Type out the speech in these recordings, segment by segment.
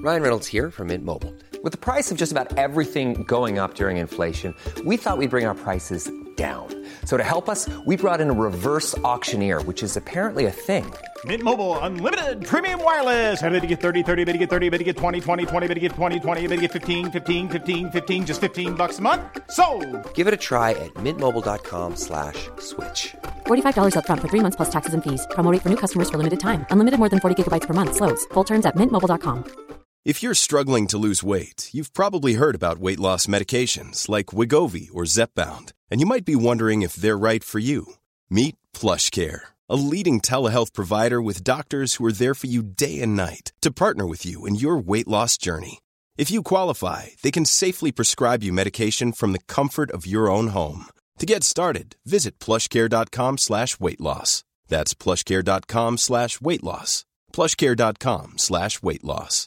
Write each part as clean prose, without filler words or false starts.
Ryan Reynolds here from Mint Mobile. With the price of just about everything going up during inflation, we thought we'd bring our prices down. So to help us, we brought in a reverse auctioneer, which is apparently a thing. Mint Mobile Unlimited Premium Wireless. How to get 30, 30, bit to get 30, bit to get 20, 20, 20, bit to get 20, 20, bit to get 15, 15, 15, 15, just $15 a month? Sold! Give it a try at mintmobile.com/switch. $45 up front for 3 months plus taxes and fees. Promo rate for new customers for limited time. Unlimited more than 40 gigabytes per month. Slows full terms at mintmobile.com. If you're struggling to lose weight, you've probably heard about weight loss medications like Wegovy or Zepbound, and you might be wondering if they're right for you. Meet PlushCare, a leading telehealth provider with doctors who are there for you day and night to partner with you in your weight loss journey. If you qualify, they can safely prescribe you medication from the comfort of your own home. To get started, visit plushcare.com/weightloss. That's plushcare.com/weightloss. plushcare.com/weightloss.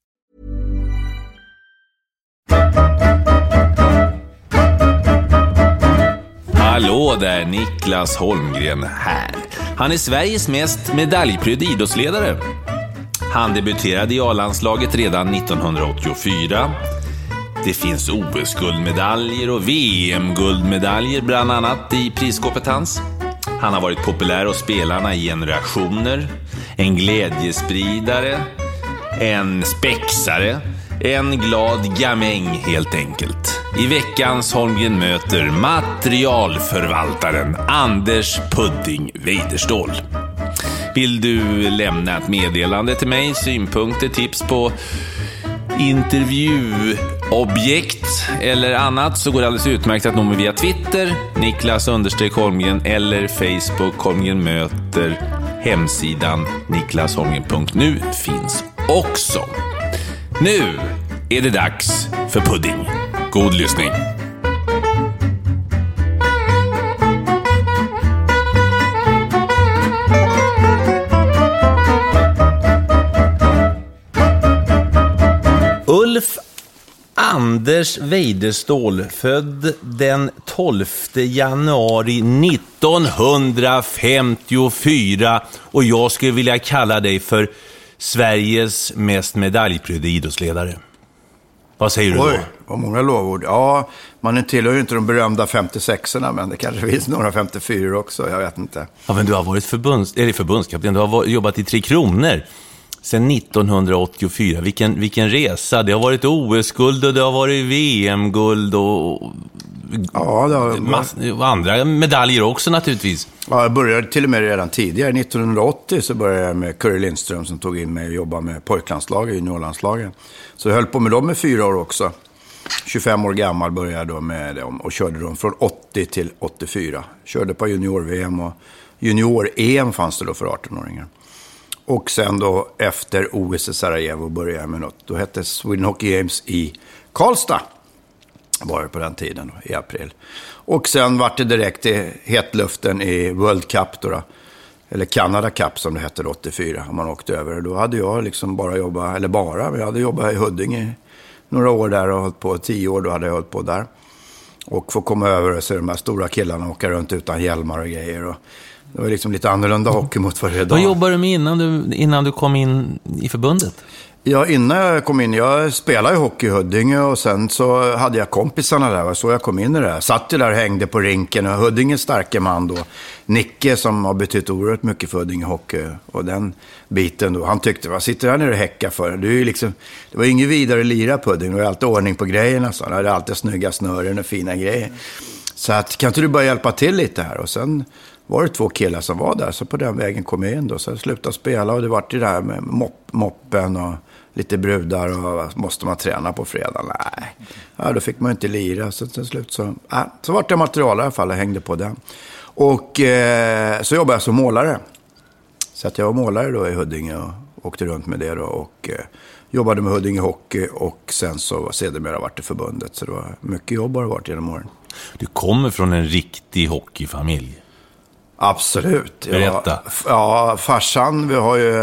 Hallå där, Niklas Holmgren här. Han är Sveriges mest medaljprydde idrottsledare. Han debuterade i A-landslaget redan 1984. Det finns OS-guldmedaljer och VM-guldmedaljer bland annat i prisskåpet hans. Han har varit populär hos spelarna i generationer. En glädjespridare, en spexare, en glad gamäng helt enkelt. I veckans Holmgren möter materialförvaltaren Anders Pudding Weiderståhl. Vill du lämna ett meddelande till mig, synpunkter, tips på intervjuobjekt eller annat, så går det alldeles utmärkt att nå mig via Twitter, Niklas_Holmgren, eller Facebook Holmgren möter. Hemsidan niklasholmgren.nu finns också. Nu är det dags för pudding. God lyssning. Ulf Anders Weiderståhl, född den 12 januari 1954, och jag skulle vilja kalla dig för Sveriges mest medaljprydde idrottsledare. Vad säger du då? Oj, vad många lovord. Ja, man tillhör ju inte de berömda 56orna, men det kanske finns några 54 också, jag vet inte. Ja, men du har varit förbundskapten, du har jobbat i 3 Kronor sedan 1984. Vilken resa. Det har varit OS-guld och det har varit VM-guld och ja, det har och andra medaljer också naturligtvis. Ja, jag började till och med redan tidigare. 1980 så började jag med Curry Lindström som tog in mig och jobbade med pojklandslaget, juniorlandslagen. Så jag höll på med dem i 4 år också. 25 år gammal började jag då med dem och körde dem från 80 till 84. Körde på junior-VM och junior-EM fanns det då för 18-åringar. Och sen då efter OS i Sarajevo började jag med något. Då hette Sweden Hockey Games i Karlstad. Var det på den tiden då, i april. Och sen var det direkt i hetluften i World Cup då. Eller Canada Cup som det hette 84. Om man åkte över. Då hade jag liksom bara jobbat, eller bara, jag hade jobbat i Huddinge några år där och hållit på 10 år. Då hade jag hållit på där. Och få komma över och se de här stora killarna åka runt utan hjälmar och grejer. Och det var liksom lite annorlunda hockey mot vad det är idag. Vad jobbade du med innan du kom in i förbundet? Ja, innan jag kom in, jag spelade ju hockey i Huddinge och sen så hade jag kompisarna där, så jag kom in i det här. Satt ju där och hängde på rinken och Huddinges starka man då, Nicke, som har betytt oerhört mycket för Huddinge hockey och den biten då. Han tyckte, vad sitter här nere och häckar för? Det var ju ingen vidare lira på Huddinge, det var alltid ordning på grejerna, så. Det hade alltid snygga snören och fina grejer. Så att, kan inte du bara hjälpa till lite här? Och sen var det 2 killar som var där, så på den vägen kom jag in då. Så jag slutade spela och det var det där med moppen och lite brudar och måste man träna på fredag? Nej, ja, då fick man inte lira. Så till slut så var det material i alla fall och hängde på den. Och så jobbade jag som målare. Så att jag var målare då i Huddinge och åkte runt med det då. Och jobbade med Huddinge Hockey och sen så sedermera varit i förbundet. Så det var mycket jobb har det varit genom åren. Du kommer från en riktig hockeyfamilj. Absolut. Berätta. Ja, farsan,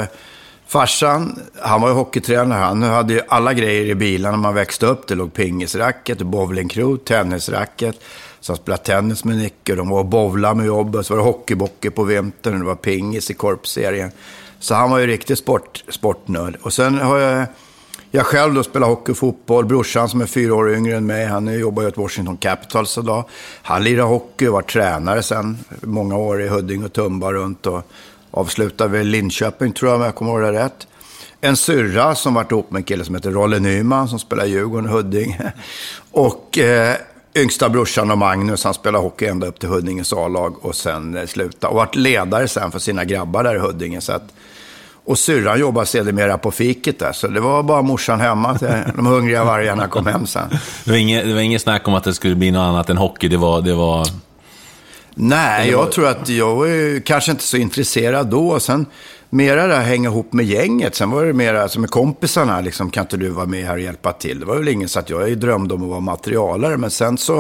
farsan, han var ju hockeytränare. Han hade ju alla grejer i bilen när man växte upp. Det låg pingisracket, bowlingkrot, tennisracket. Så han spelade tennis med Nicke. De var och bowla med jobbet. Så var det hockeybocke på vintern. Det var pingis i korpserien. Så han var ju riktigt sportnörd. Och sen har jag jag själv då spelar hockey och fotboll. Brorsan som är 4 år yngre än mig, han jobbar ju åt Washington Capitals idag. Han lirar hockey och var tränare sen många år i Huddinge och Tumba runt och avslutade väl Linköping, tror jag, om jag kommer ihåg det rätt. En syrra som varit ihop med en kille som heter Rolle Nyman som spelar Djurgården och Huddinge. Och yngsta brorsan och Magnus, han spelar hockey ända upp till Huddinges A-lag och sen sluta. Och varit ledare sen för sina grabbar där i Huddinge. Så att, och syrran jobbar sedermera på fiket där. Så det var bara morsan hemma till de hungriga vargarna kom hem sen. Det var inget snack om att det skulle bli något annat än hockey. Det var... Nej, jag tror att jag var kanske inte så intresserad då. Sen mera där hänga ihop med gänget. Sen var det mera alltså med kompisarna. Liksom, kan inte du vara med här och hjälpa till? Det var väl ingen så att jag drömde om att vara materialare. Men sen så,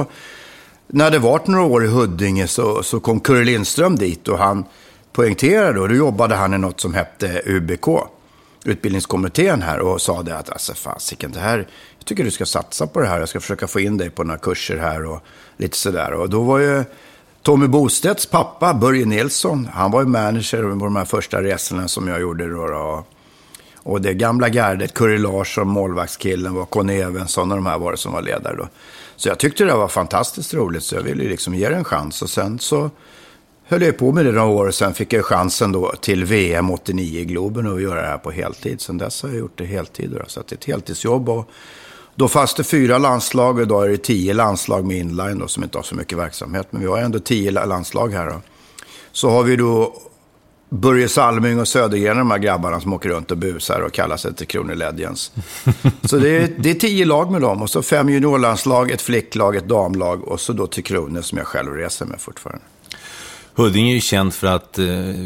när det varit några år i Huddinge så kom Curre Lindström dit. Och han poängterade då jobbade han i något som hette UBK. Utbildningskommittén här. Och sa det att alltså fasiken, det här, jag tycker du ska satsa på det här. Jag ska försöka få in dig på några kurser här och lite sådär. Och då var ju Tommy Bostedts pappa, Börje Nilsson, han var ju manager på de här första resorna som jag gjorde då. Och det gamla gardet, Curry Larsson, målvaktskillen, var Conny Evensson och de här var det som var ledare då. Så jag tyckte det var fantastiskt roligt så jag ville liksom ge det en chans. Och sen så höll jag på med det några år och sen fick jag chansen då till VM 89 i Globen och göra det här på heltid. Sen dess har jag gjort det heltid då, så att det är ett heltidsjobb och då fanns det 4 landslag och idag är det 10 landslag med inline då, som inte har så mycket verksamhet. Men vi har ändå 10 landslag här då. Så har vi då Börje Salming och Södergren, de här grabbarna som åker runt och busar och kallar sig till Kroner Legends. Så det är 10 lag med dem och så 5 juniorlandslag, ett flicklag, ett damlag och så då till Kroner som jag själv reser med fortfarande. Huddinge är ju känt för att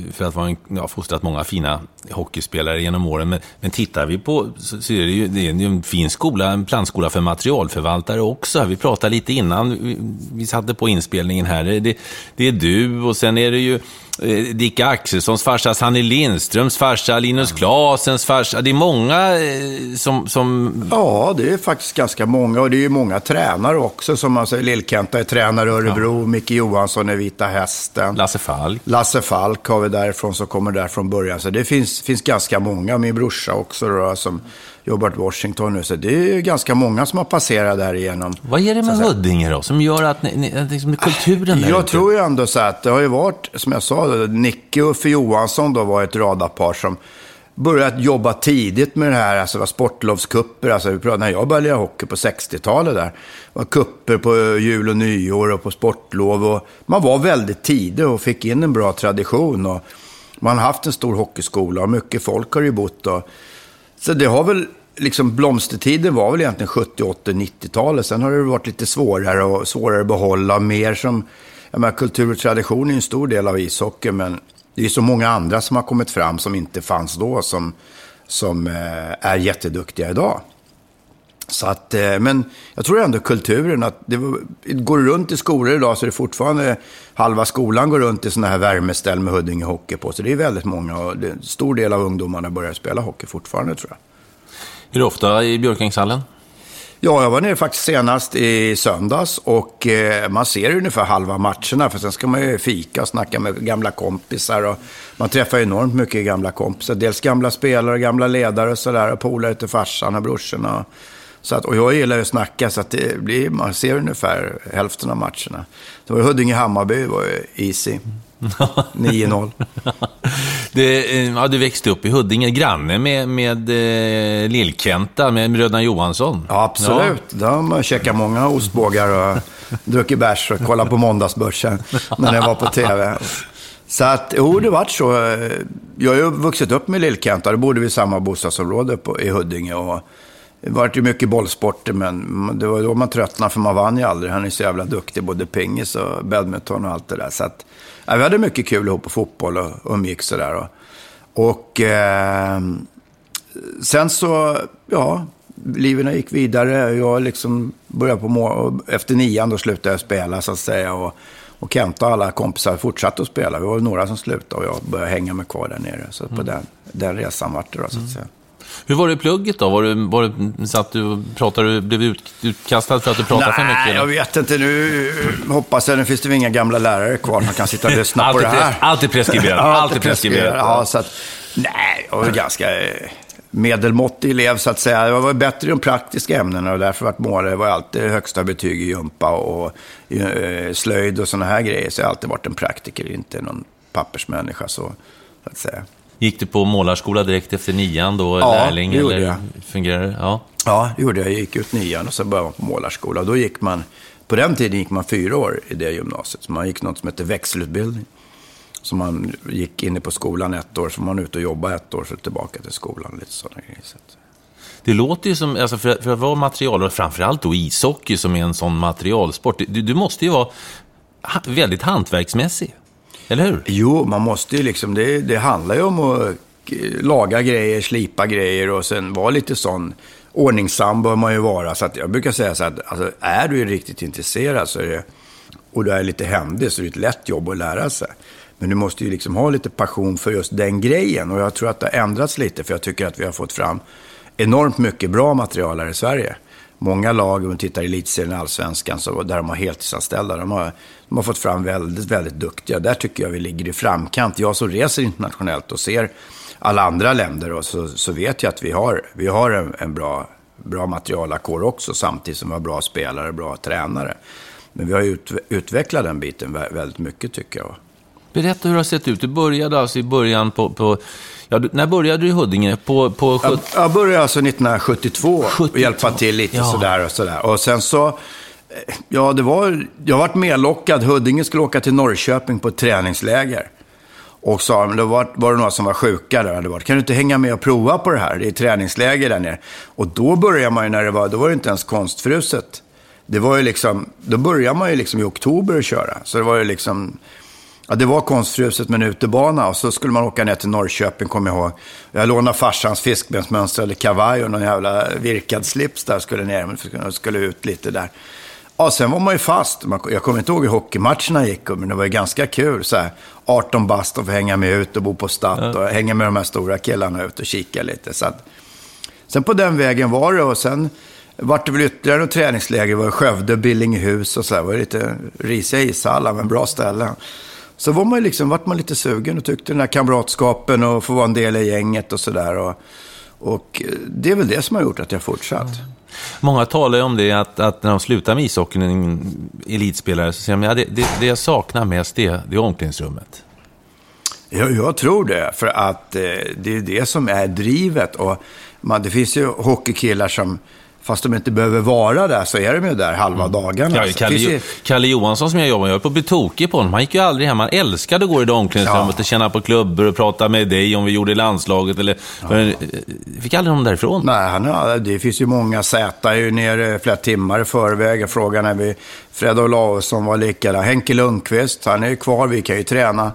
vara fostrat många fina hockeyspelare genom åren. Men tittar vi på så är det är en fin skola, en plantskola för materialförvaltare också. Vi pratade lite innan, vi satte på inspelningen här. Det är du och sen är det ju Dick Axelssons farsa, Sanny Lindströms farsa, Linus Klasens farsa. Det är många som... Ja, det är faktiskt ganska många och det är ju många tränare också. Som man säger, Lillkenta är tränare i Örebro, Micke Johansson är Vita Hästen. Lasse Falk har vi därifrån som kommer där från början. Så det finns ganska många. Min brorsa också då, som jobbar i Washington nu. Så det är ganska många som har passerat där igenom. Vad är det med Huddinge då som gör att liksom, kulturen där? Jag tror ju ändå så att det har ju varit, som jag sa, Nicke och Uffe Johansson då var ett radarpar som börjat jobba tidigt med det här, alltså var sportlovskupper, alltså vi pratade, när jag började lira hockey på 60-talet där, var kupper på jul och nyår och på sportlov och man var väldigt tidig och fick in en bra tradition och man har haft en stor hockeyskola och mycket folk har ju bott och så det har väl liksom blomstertiden var väl egentligen 70, 80, 90-talet, sen har det varit lite svårare att behålla mer som, jag menar, kultur och tradition är en stor del av ishockey men det är så många andra som har kommit fram som inte fanns då som är jätteduktiga idag. Så att, men jag tror ändå kulturen att det går runt i skolor idag så det är fortfarande halva skolan går runt i såna här värmeställ med Huddinge hockey på. Så det är väldigt många och en stor del av ungdomarna börjar spela hockey fortfarande tror jag. Är du ofta i Björkängshallen? Ja, jag var nere faktiskt senast i söndags och man ser ungefär halva matcherna för sen ska man ju fika och snacka med gamla kompisar och man träffar enormt mycket gamla kompisar. Dels gamla spelare, gamla ledare och sådär och polare till farsan och brorsorna. Så att, och jag gillar ju att snacka så att det blir, man ser ungefär hälften av matcherna. Det var Huddinge-Hammarby, var ju easy. 9-0. Du växte upp i Huddinge, granne med Lillkenta, med bröderna Johansson. Ja, absolut. Ja. Där har man käkat många ostbågar och druckit bärs och kollat på måndagsbörsen när det var på tv. Så att, det var så. Jag har ju vuxit upp med Lillkenta, då bodde vi i samma bostadsområde i Huddinge och det var ju mycket bollsporter, men det var då man tröttnade för man vann ju aldrig. Han är så jävla duktig, både pingis och badminton och allt det där. Så att, ja, vi hade mycket kul ihop på fotboll och umgicks sådär. Och sen så, ja, liven gick vidare. Jag liksom började efter 9 då slutade jag spela så att säga. Och Kent och alla kompisar fortsatte att spela. Vi var några som slutade och jag började hänga mig kvar där nere. Så på den resan var det då så att säga. Hur var det i plugget då? Satt du och pratade, blev utkastad för att du pratade för mycket? Nej, jag vet inte. Nu hoppas jag, nu finns det inga gamla lärare kvar som kan sitta och lyssna på det här. Allt är preskriberat. Ja, så att, nej, jag var ganska medelmåttig elev så att säga. Jag var bättre i de praktiska ämnena och därför var jag alltid högsta betyg i gympa och slöjd och såna här grejer. Så jag har alltid varit en praktiker, inte någon pappersmänniska så att säga. Gick du på målarskola direkt efter 9:an då? Ja, lärling, det gjorde eller jag. Fungerar det? Ja, det gjorde jag. Jag gick ut 9:an och så började man på målarskola. Då gick man, på den tiden gick man 4 år i det gymnasiet. Så man gick något som heter växelutbildning. Så man gick in på skolan 1 år, så man ut och jobbade 1 år, så tillbaka till skolan. Lite sådana grejer. Det låter ju som, alltså för att vara material, och framförallt då ishockey som är en sån materialsport. Du måste ju vara väldigt hantverksmässig, eller hur? Jo, man måste ju liksom, det handlar ju om att laga grejer, slipa grejer och sen vara lite sån ordningsam bör man ju vara. Så att jag brukar säga så att alltså, är du riktigt intresserad så är det, och du är lite händig, så är det ett lätt jobb att lära sig. Men du måste ju liksom ha lite passion för just den grejen. Och jag tror att det har ändrats lite, för jag tycker att vi har fått fram enormt mycket bra material här i Sverige. Många lag, om man tittar i elitserien i Allsvenskan, så där de har heltidsanställda, de har fått fram väldigt, väldigt duktiga. Där tycker jag vi ligger i framkant. Jag som reser internationellt och ser alla andra länder, och så vet jag att vi har en bra materialakår också, samtidigt som vi har bra spelare, bra tränare. Men vi har utvecklat den biten väldigt mycket, tycker jag. Berätta hur det har sett ut. Du började alltså i början när började du i Huddinge? Jag började alltså 1972 och hjälpa till lite sådär och sådär. Och sen så, jag har varit medlockad. Huddinge skulle åka till Norrköping på ett träningsläger. Och sa, men då var det några som var sjuka där. Kan du inte hänga med och prova på det här? Det är träningsläger där nere. Och då började man ju då var det inte ens konstfruset. Det var ju liksom, då började man ju liksom i oktober att köra. Så det var ju liksom, ja, det var konstfruset med en utebana. Och så skulle man åka ner till Norrköping, kommer jag ihåg. Jag lånade farsans fiskbensmönster eller kavaj och någon jävla virkad slips där, skulle ner. Men skulle ut lite där. Ja, sen var man ju fast. Jag kommer inte ihåg hur hockeymatcherna gick, men det var ju ganska kul. Så här, 18 bast och få hänga med ut och bo på stad och hänga med de här stora killarna ut och kika lite. Så att, sen på den vägen var det, och sen vart det väl ytterligare ett träningsläger. Det var Skövde, Billingehus och så här. Det var lite risiga ishallar, men bra ställen. Så var man liksom, vart man lite sugen och tyckte den här kamratskapen och få vara en del i gänget och sådär. Och det är väl det som har gjort att jag fortsatt. Många talar ju om det, att när de slutar med ishockeyn, en elitspelare, så säger de, det jag saknar mest det är omklädningsrummet. Jag tror det, för att det är det som är drivet. Och det finns ju hockeykillar som, fast de inte behöver vara där, så är de ju där halva dagarna. Ja, Kalle Johansson som jag jobbar med, jag är på betokig på honom. Han gick ju aldrig hem. Han älskade att gå i det omklädningsrummet och känna på klubbar och prata med dig om vi gjorde i landslaget. Fick aldrig någon därifrån. Nej, det finns ju många sätar ju nere flera timmar i förväg. Frågan är vi, Fred Olausson var likadant. Henke Lundqvist, han är ju kvar. Vi kan ju träna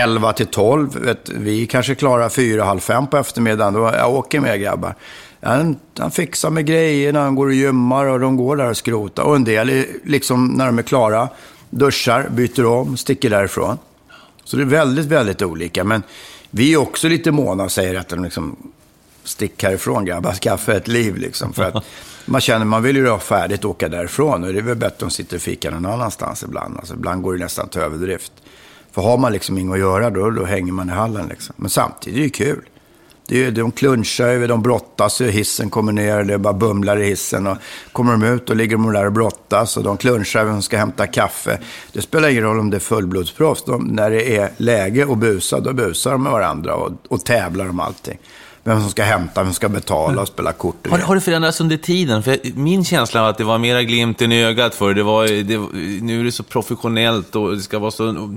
11-12. Vi kanske klarar 4:30 på eftermiddagen. Då jag åker med, grabbar. Han fixar med grejerna, han går och gymmar och de går där och skrotar. Och en del, liksom, när de är klara, duschar, byter om, sticker därifrån. Så det är väldigt, väldigt olika. Men vi är också lite måna och säger att de liksom, stick härifrån, grabbar, skaffa ett liv. Liksom, för att man vill ju ha färdigt och åka därifrån. Och det är väl bättre att de sitter och fikar någon annanstans ibland. Alltså, ibland går det nästan till överdrift. För har man liksom inget att göra, då hänger man i hallen. Liksom. Men samtidigt är det kul. De klunchar, de brottas, hissen kommer ner, det bara bumlar i hissen och kommer de ut och ligger de där och brottas och de klunchar, de ska hämta kaffe. Det spelar ingen roll om det är fullblodsproffs. När det är läge att busa, då busar de med varandra och tävlar om allting. Vem som ska hämta, vem som ska betala och spela kort. Har det förändrats under tiden? För min känsla var att det var mera glimten i ögat för nu är det så professionellt och det ska vara så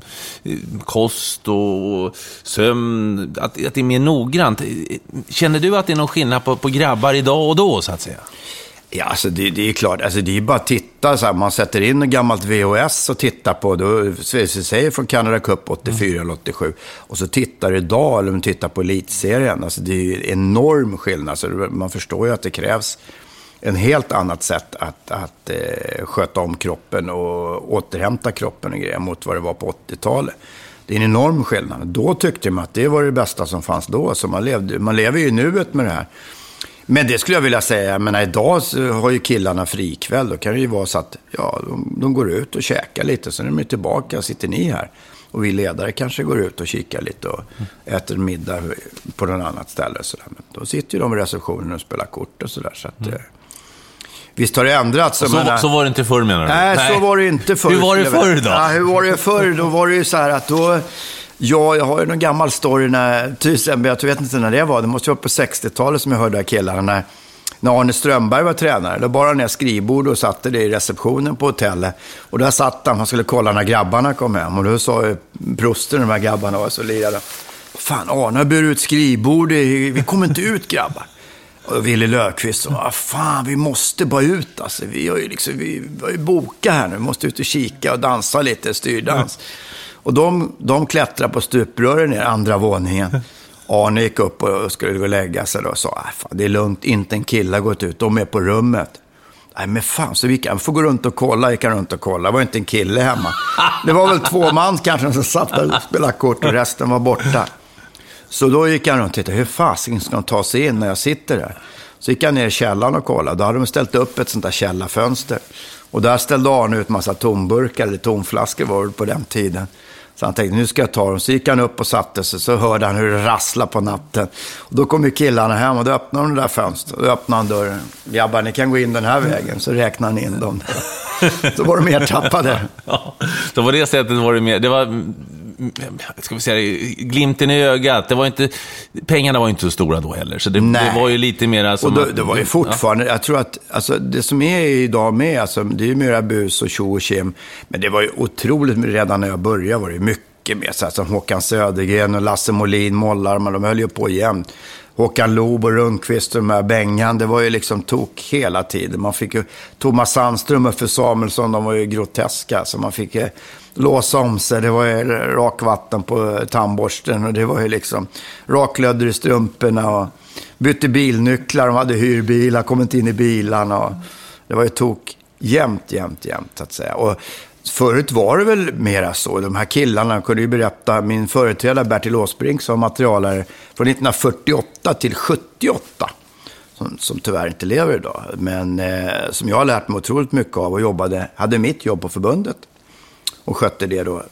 kost och sömn, att det är mer noggrant. Känner du att det är någon skillnad på grabbar idag och då, så att säga? Ja, alltså det är klart. Alltså det är bara att titta. Så här, man sätter in ett gammalt VHS och tittar på. Då säger från Canada Cup 84 eller 87. Och så tittar idag, eller man tittar på elitserien. Alltså det är ju enorm skillnad. Så man förstår ju att det krävs en helt annat sätt att sköta om kroppen och återhämta kroppen och grejer mot vad det var på 80-talet. Det är en enorm skillnad. Då tyckte man att det var det bästa som fanns då. Så man lever ju i nuet med det här. Men det skulle jag vilja säga, men idag så har ju killarna frikväll. Då kan det ju vara så att de går ut och käkar lite, så är de tillbaka, sitter ni här. Och vi ledare kanske går ut och kikar lite och äter middag på något annat ställe. Så där. Men då sitter ju de i receptionen och spelar kort och sådär. Så att, visst har det ändrats. Så var det inte förr, menar du? Nej, så var det inte förr. Hur var det förr då? Ja, hur var det förr? Då var det ju så här att då... Ja, jag har ju någon gammal story när... Jag vet inte när det var. Det måste vara på 60-talet som jag hörde killarna när Arne Strömberg var tränare. Då bara ner skrivbord och satte det i receptionen på hotellet. Och där satt han skulle kolla när grabbarna kom hem. Och då sa prosten, de här grabbarna var så lirade. Fan, Arne har burit ut skrivbord. Vi kommer inte ut, grabbar. Och Willy Löfqvist sa, fan, vi måste bara ut. Alltså. Vi har ju bokat här nu. Vi måste ut och kika och dansa lite, styrdans. Och de klättrade på stuprören ner andra våningen. Arne gick upp och skulle gå och lägga sig och sa, fan, det är lugnt, inte en kille har gått ut, de är på rummet. Nej, men fan, så vi får gå runt och kolla, det var inte en kille hemma. Det var väl 2 man kanske som satt där och spelade kort och resten var borta. Så då gick han runt och tittade, hur fasiken ska de ta sig in när jag sitter där? Så gick han ner i källaren och kollade, då hade de ställt upp ett sånt där källarfönster. Och där ställde Arne ut massa tomburkar eller tomflaskor var det på den tiden. Så han tänkte, nu ska jag ta dem. Så gick han upp och satte sig, så hörde han hur det rasslade på natten. Och då kom ju killarna hem och då öppnade de det där fönstret. Och då öppnade han dörren. Grabbar, ni kan gå in den här vägen. Så räknade han in dem. Så var de mer tappade. Ja, så på det sättet var det mer... Det var... Ska vi säga, glimten i ögat. Det var inte, pengarna var inte så stora då heller. Så det var ju lite mer... Som och det var ju fortfarande... Ja. Jag tror att alltså, det som är idag med, alltså, det är ju mera bus och tjo och kim. Men det var ju otroligt, redan när jag började var det mycket mer. Så här, som Håkan Södergren och Lasse Molin, Mollarman, de höll ju på jämt. Håkan Loob och Rundqvist och de här Bengan, det var ju liksom tok hela tiden. Man fick ju Thomas Sandström och för Samuelsson, de var ju groteska. Så man fick låsa om sig, det var ju rakvatten på tandborsten och det var ju liksom raklödder i strumporna och bytte bilnycklar, de hade hyrbilar, kom inte in i bilarna och det var ju tok jämt så att säga. Och förut var det väl mera så, de här killarna kunde ju berätta, min företrädare Bertil Åsbrink som materialare från 1948 till 78 som tyvärr inte lever idag, men som jag har lärt mig otroligt mycket av och hade mitt jobb på förbundet och skötte det då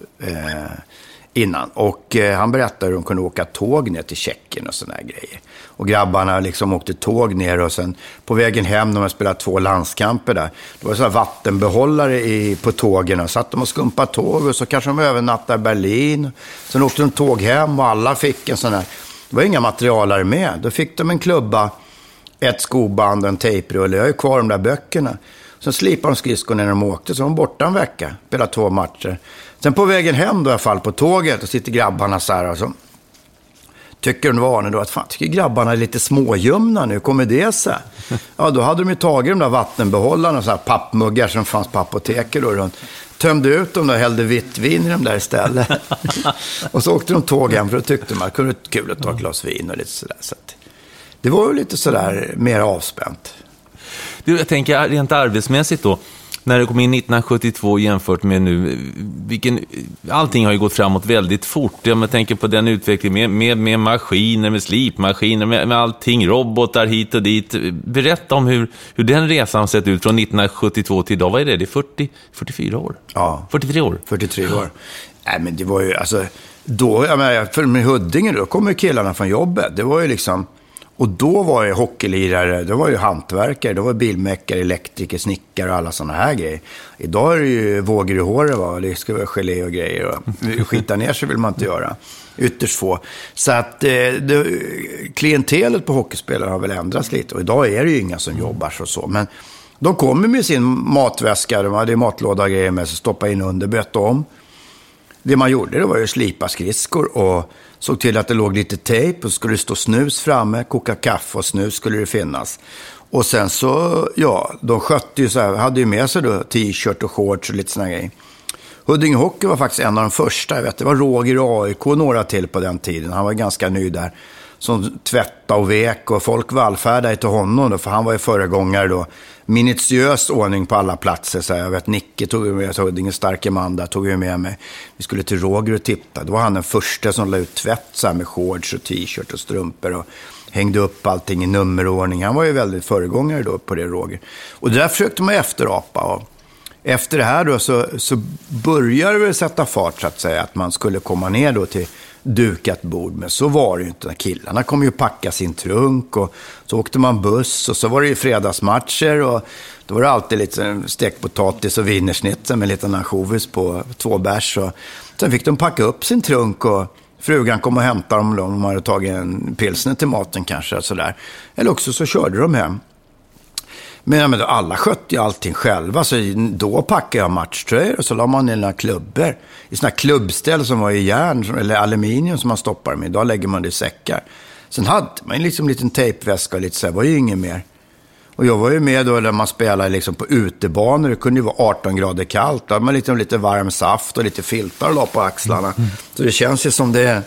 innan. Och han berättade hur de kunde åka tåg ner till Tjeckien och såna här grejer. Och grabbarna liksom åkte tåg ner och sen på vägen hem när man spelade 2 landskamper där. Det var sådana vattenbehållare på tågen och satt de och skumpade tåg och så kanske de övernattade i Berlin. Sen åkte de tåg hem och alla fick en sån här, det var inga materialare med. Då fick de en klubba, ett skoband och en tejprulle. Jag har ju kvar de där böckerna. Sen slipade de skridskor när de åkte, så de var borta en vecka. Spelade 2 matcher. Sen på vägen hem då i alla fall på tåget och sitter grabbarna så här och så. Tycker de var då att fan, tycker grabbarna är lite smågömna nu, kommer det sig? Ja, då hade de ju tagit de där vattenbehållarna, så här pappmuggar som fanns på apoteket då runt. Tömde ut dem där och hällde vitt vin i dem där istället. Och så åkte de tåg hem för då tyckte de att det kunde vara kul att ta ett glas vin och lite sådär. Så att det var ju lite sådär mer avspänt. Du, jag tänker rent arbetsmässigt då, när det kom in 1972 jämfört med nu, allting har ju gått framåt väldigt fort. Jag tänker på den utvecklingen med maskiner, med slipmaskiner, med allting, robotar hit och dit. Berätta om hur den resan sett ut från 1972 till idag. Vad är det? Det är 44 år? Ja. 43 år? 43 år. Nej, men det var ju, alltså, då, jag menar, för med Huddinge då kom ju killarna från jobbet. Det var ju liksom... Och då var det hockeylirare, då var det hantverkare, då var det bilmäckare, elektriker, snickare och alla sådana här grejer. Idag är det ju vågor i håret, det ska vara gelé och grejer. Och skita ner sig vill man inte göra. Ytterst få. Så att klientelet på hockeyspelare har väl ändrats lite. Och idag är det ju inga som jobbar så. Men de kommer med sin matväska, de hade matlåda och grejer med sig, stoppa in under, byta om. Det man gjorde det var ju att slipa skridskor och såg till att det låg lite tejp och skulle stå snus framme, koka kaffe och snus skulle det finnas. Och sen så, ja, de skötte ju så här, hade ju med sig då t-shirt och shorts och lite såna grejer. Huddinge Hockey var faktiskt en av de första, jag vet, det var Roger AIK och några till på den tiden, han var ganska ny där, som tvättade och vek och folk vallfärdade till honom då, för han var ju föregångare då. Minutiös ordning på alla platser. Så jag vet, Nicke tog med, Huddinge starke man där, tog med mig. Vi skulle till Roger och titta. Då var han den första som la ut tvätt så här, med shorts och t-shirt och strumpor och hängde upp allting i nummerordning. Han var ju väldigt föregångare då på det, Roger. Och det där försökte man efterapa. Och efter det här då så började det sätta fart så att säga. Att man skulle komma ner då till dukat bord. Men så var det ju inte. Killarna kom ju packa sin trunk och så åkte man buss och så var det ju fredagsmatcher och då var det alltid lite stekpotatis och wienersnitzel med lite ansjovis på 2 bärs. Och sen fick de packa upp sin trunk och frugan kom och hämtade dem om de hade tagit en pilsner till maten kanske. Sådär. Eller också så körde de hem. Men alla skötte ju allting själva. Så då packade jag matchtröjor och så la man i några klubbor. I sådana klubbställ som var i järn eller aluminium som man stoppar med. Idag lägger man det i säckar. Sen hade man liksom en liten tejpväska och lite så här. Var ju inget mer. Och jag var ju med då när man spelade liksom på utebanor. Det kunde ju vara 18 grader kallt. Då hade man lite varm saft och lite filtar och la på axlarna. Så det känns ju som det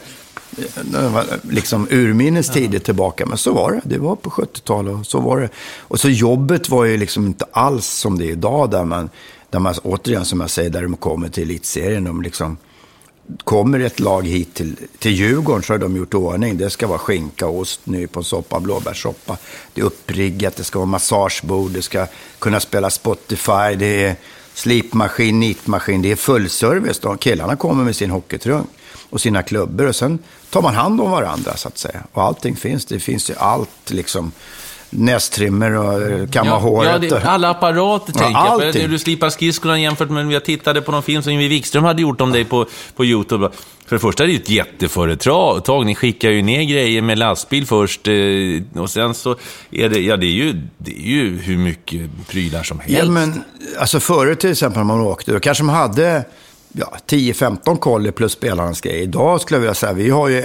var liksom urminnes tider tillbaka. Men så var det. Det var på 70-talet och så var det. Och så jobbet var ju liksom inte alls som det är idag. Där man återigen som jag säger, där de kommer till elitserien. De liksom kommer ett lag hit till Djurgården så har de gjort ordning. Det ska vara skinka, ost, nyponsoppa, blåbärssoppa. Det är uppriggat, det ska vara massagebord, det ska kunna spela Spotify, det är slipmaskin, nitmaskin, det är full service. De killarna kommer med sin hockeytrunk och sina klubbor och sen tar man hand om varandra så att säga. Och allting finns, det finns ju allt liksom. Nästrimmer och kamma håret. Ja, alla apparater tänker jag. Du slipar skridskorna jämfört med jag tittade på någon film som Yngve Wikström hade gjort om dig på YouTube. För det första är det ju ett jätteföretag. Ni skickar ju ner grejer med lastbil först och sen så är det det är ju hur mycket prylar som helst. Ja, men alltså förut till exempel när man åkte då kanske man hade 10-15 kolli plus spelarnas grejer. Idag skulle jag vilja säga vi har ju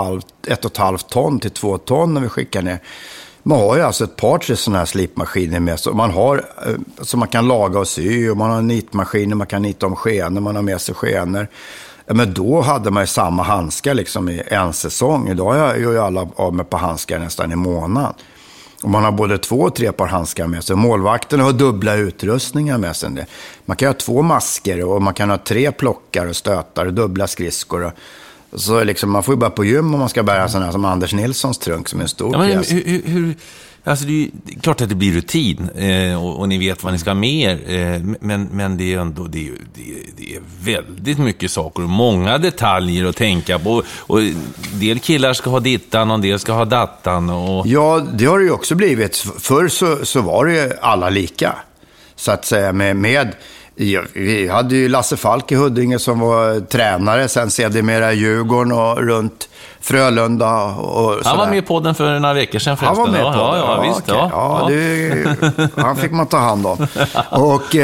1,5 ton till 2 ton när vi skickar ner. Man har ju alltså ett par till sådana här slipmaskiner med. Så man har så man kan laga och sy. Och man har nitmaskiner, man kan nita om skenor. Man har med sig skenor. Men då hade man ju samma handskar liksom i en säsong. Idag gör ju alla av med på handskar nästan i månad. Och man har både 2 och 3 par handskar med sig. Målvakterna har dubbla utrustningar med sig. Man kan ha 2 masker och man kan ha 3 plockar och stötar och dubbla skridskor och så liksom, man får ju bara på gym om man ska bära sådana här som Anders Nilssons trunk som är en stor pjäs. Alltså det är klart att det blir rutin och ni vet vad ni ska ha med men det är ändå det är väldigt mycket saker och många detaljer att tänka på och en del killar ska ha dittan och en del ska ha dattan och... Ja, det har det ju också blivit. Förr så var det ju alla lika så att säga med vi hade ju Lasse Falk i Huddinge som var tränare, sen sedermera Djurgården och runt Frölunda och han var med på den för några veckor sedan förresten. Han var med på den. Visst. Ja, han fick man ta hand om. Och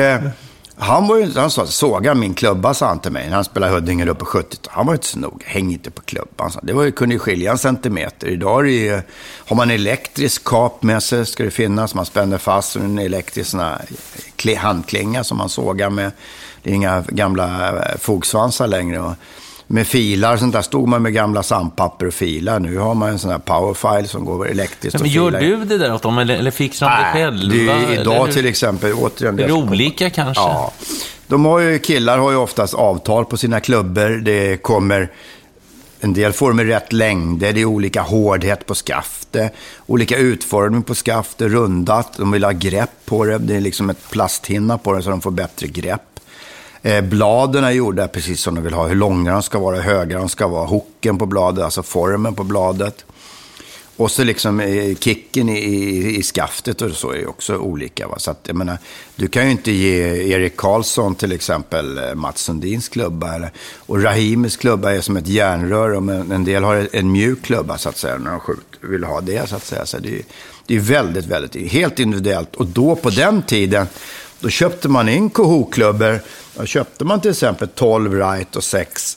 han sågade min klubba, sa han till mig när han spelade Huddinge upp på 70-talet. Han var inte så nog, häng inte på klubban. Kunde ju skilja en centimeter. Idag har man elektrisk kap med sig, ska det finnas. Man spänner fast en elektrisk handklinga som man sågar med. Det är inga gamla fogsvansar längre. Och med filar, sånt där stod man med gamla sandpapper och filar. Nu har man en sån här powerfile som går elektriskt. Men gör du det där åt dem eller fixar de det själva? Idag till exempel, återigen. Det är olika kanske? Ja. Killar har ju oftast avtal på sina klubbor. Det kommer en del former rätt längder. Det är olika hårdhet på skaftet. Olika utformning på skaftet, rundat. De vill ha grepp på det. Det är liksom ett plasthinna på det så de får bättre grepp. Bladen är gjorda precis som de vill ha. Hur långa de ska vara, hur höga de ska vara. Hocken på bladet, alltså formen på bladet. Och så liksom kicken i skaftet och så är det också olika. Va? Så att, jag menar, du kan ju inte ge Erik Karlsson till exempel Mats Sundins klubba. Och Rahimis klubba är som ett järnrör. Och en del har en mjuk klubba så att säga när de vill ha det så att säga. Så det är väldigt, väldigt, helt individuellt. Och då på den tiden, då köpte man in KH-klubbor. Då köpte man till exempel 12 right och 6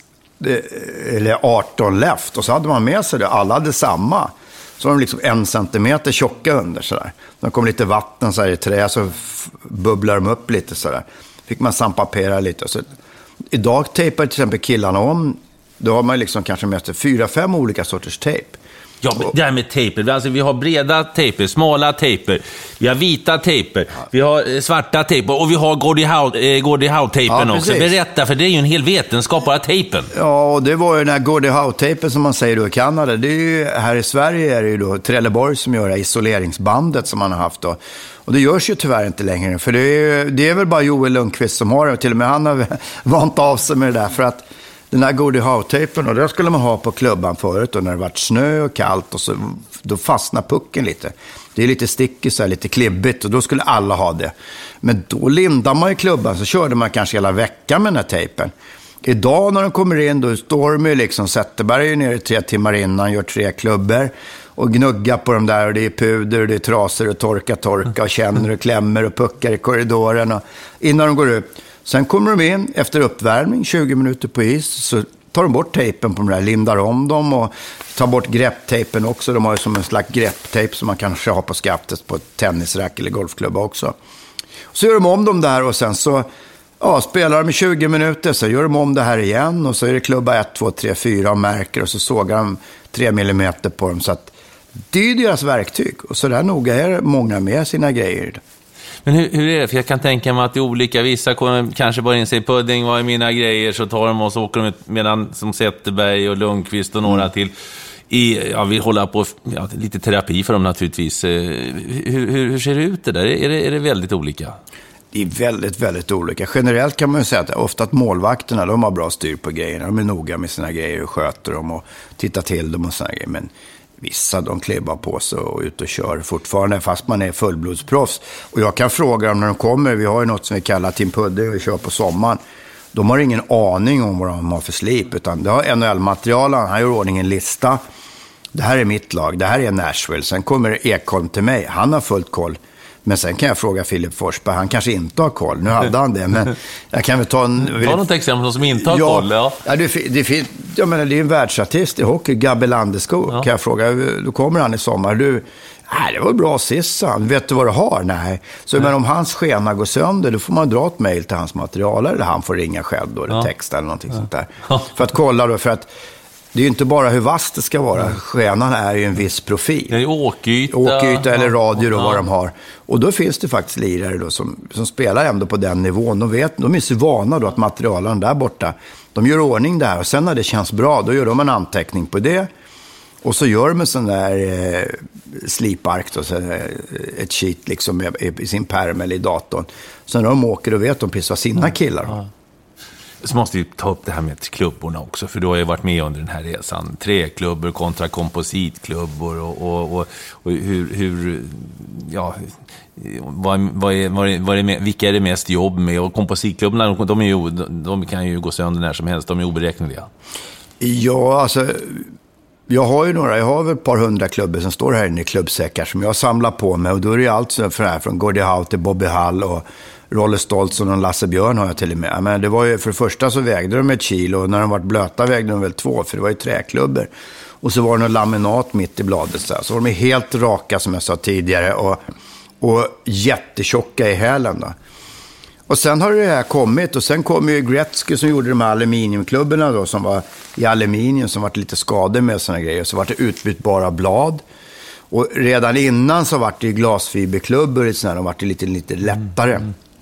eller 18 left. Och så hade man med sig det. Alla hade samma. Så var de liksom 1 centimeter tjocka under sådär. När det kom lite vatten så här i trä så bubblar de upp lite sådär. Fick man sandpapera lite. Så idag tejpar till exempel killarna om. Då har man liksom kanske mest 4-5 olika sorters tejp. Ja, det här med tejper. Alltså, vi har breda tejper, smala tejper. Vi har vita tejper. Vi har svarta tejper. Och vi har Gordie Howe-tejpen också. Berätta, för det är ju en hel vetenskap bara tejpen. Ja, och det var ju den här Gordie Howe-tejpen som man säger då i Kanada. Det är ju, här i Sverige är det ju då Trelleborg som gör det isoleringsbandet som man har haft då. Och det görs ju tyvärr inte längre. För det är väl bara Joel Lundqvist som har det. Till och med han har vant av sig med det där. För att den här Gordie Howe-tejpen, och det skulle man ha på klubban förut. Och när det varit snö och kallt, och så, då fastnar pucken lite. Det är lite stickigt, så här, lite klibbigt. Och då skulle alla ha det. Men då lindar man ju klubban, så körde man kanske hela veckan med den här tejpen. Idag när de kommer in, då står de ju liksom, Zetterberg är nere 3 timmar innan, gör 3 klubbor och gnuggar på dem där, och det är puder och det är trasor och torka och känner och klämmer och puckar i korridoren och innan de går ut. Sen kommer de in efter uppvärmning, 20 minuter på is, så tar de bort tejpen på de där, lindar om dem och tar bort grepptejpen också. De har ju som en slags grepptejp som man kanske har på skaftet på ett tennisrack eller golfklubba också. Så gör de om dem där, och sen så spelar de i 20 minuter, så gör de om det här igen, och så är det klubba 1, 2, 3, 4 och märker, och så sågar de 3 millimeter på dem. Så att det är deras verktyg, och så där noga är många med sina grejer. Men hur är det? För jag kan tänka mig att det är olika. Vissa kommer kanske bara in sig i pudding, vad är mina grejer, så tar de och så åker de ut, medan som Zetterberg och Lundqvist och några till vill hålla på lite terapi för dem naturligtvis. Hur ser det ut det där? Är det väldigt olika? Det är väldigt, väldigt olika. Generellt kan man ju säga att ofta att målvakterna, de har bra styr på grejerna. De är noga med sina grejer och sköter dem och tittar till dem och såna grejer. Men vissa, de klibbar på sig och ut och kör fortfarande, fast man är fullblodsproffs. Och jag kan fråga dem när de kommer, vi har ju något som vi kallar Team Pudde och kör på sommaren. De har ingen aning om vad de har för slip, utan det har NHL-materialen, han gör ordning en lista. Det här är mitt lag, det här är Nashville. Sen kommer Ekholm till mig, han har fullt koll. Men sen kan jag fråga Filip Forsberg, han kanske inte har koll. Nu hade han det, men jag kan väl ta något exempel som inte har koll. Ja, jag menar, det är en världsartist i hockey, Gabbe Landeskog. Kan jag fråga, då kommer han i sommar. Det var bra sist, han. Vet du vad du har? Nej. Så men om hans schema går sönder, då får man dra ett mejl till hans material, eller han får ringa själv då, eller text eller någonting sånt där. För att kolla då, för att det är ju inte bara hur vasst det ska vara. Skenan är ju en viss profil. Det är åkyta eller radio då, vad de har. Och då finns det faktiskt lirare då som spelar ändå på den nivån. De är så vana då att materialen där borta, de gör ordning där. Och sen när det känns bra, då gör de en anteckning på det. Och så gör de en sån där slipark då, så ett sheet liksom i sin pärm eller i datorn. Så när de åker, då vet de precis vad sina killar har. Så måste vi ta upp det här med klubborna också, för då har jag varit med under den här resan. Träklubbor kontra kompositklubbor och vilka är det mest jobb med? Och kompositklubborna, de kan ju gå sönder när som helst, de är oberäkneliga. Ja, alltså jag har väl ett par 100 klubbor som står här inne i klubbsäckar som jag samlar på mig, och då är det allt från Gordie Howe till Bobby Hull och Rolle Stoltz och Lasse Björn har jag till och med. Men det var ju, för det första så vägde de 1 kilo, och när de var blöta vägde de väl 2, för det var ju träklubbor. Och så var det något laminat mitt i bladet så var de helt raka som jag sa tidigare, och jättetjocka i hälen då. Och sen har det här kommit, och sen kom ju Gretzky som gjorde de här aluminiumklubborna då, som var i aluminium, som var lite skadade med såna grejer. Så var det utbytbara blad. Och redan innan så var det glasfiberklubbor, de var det lite lättare.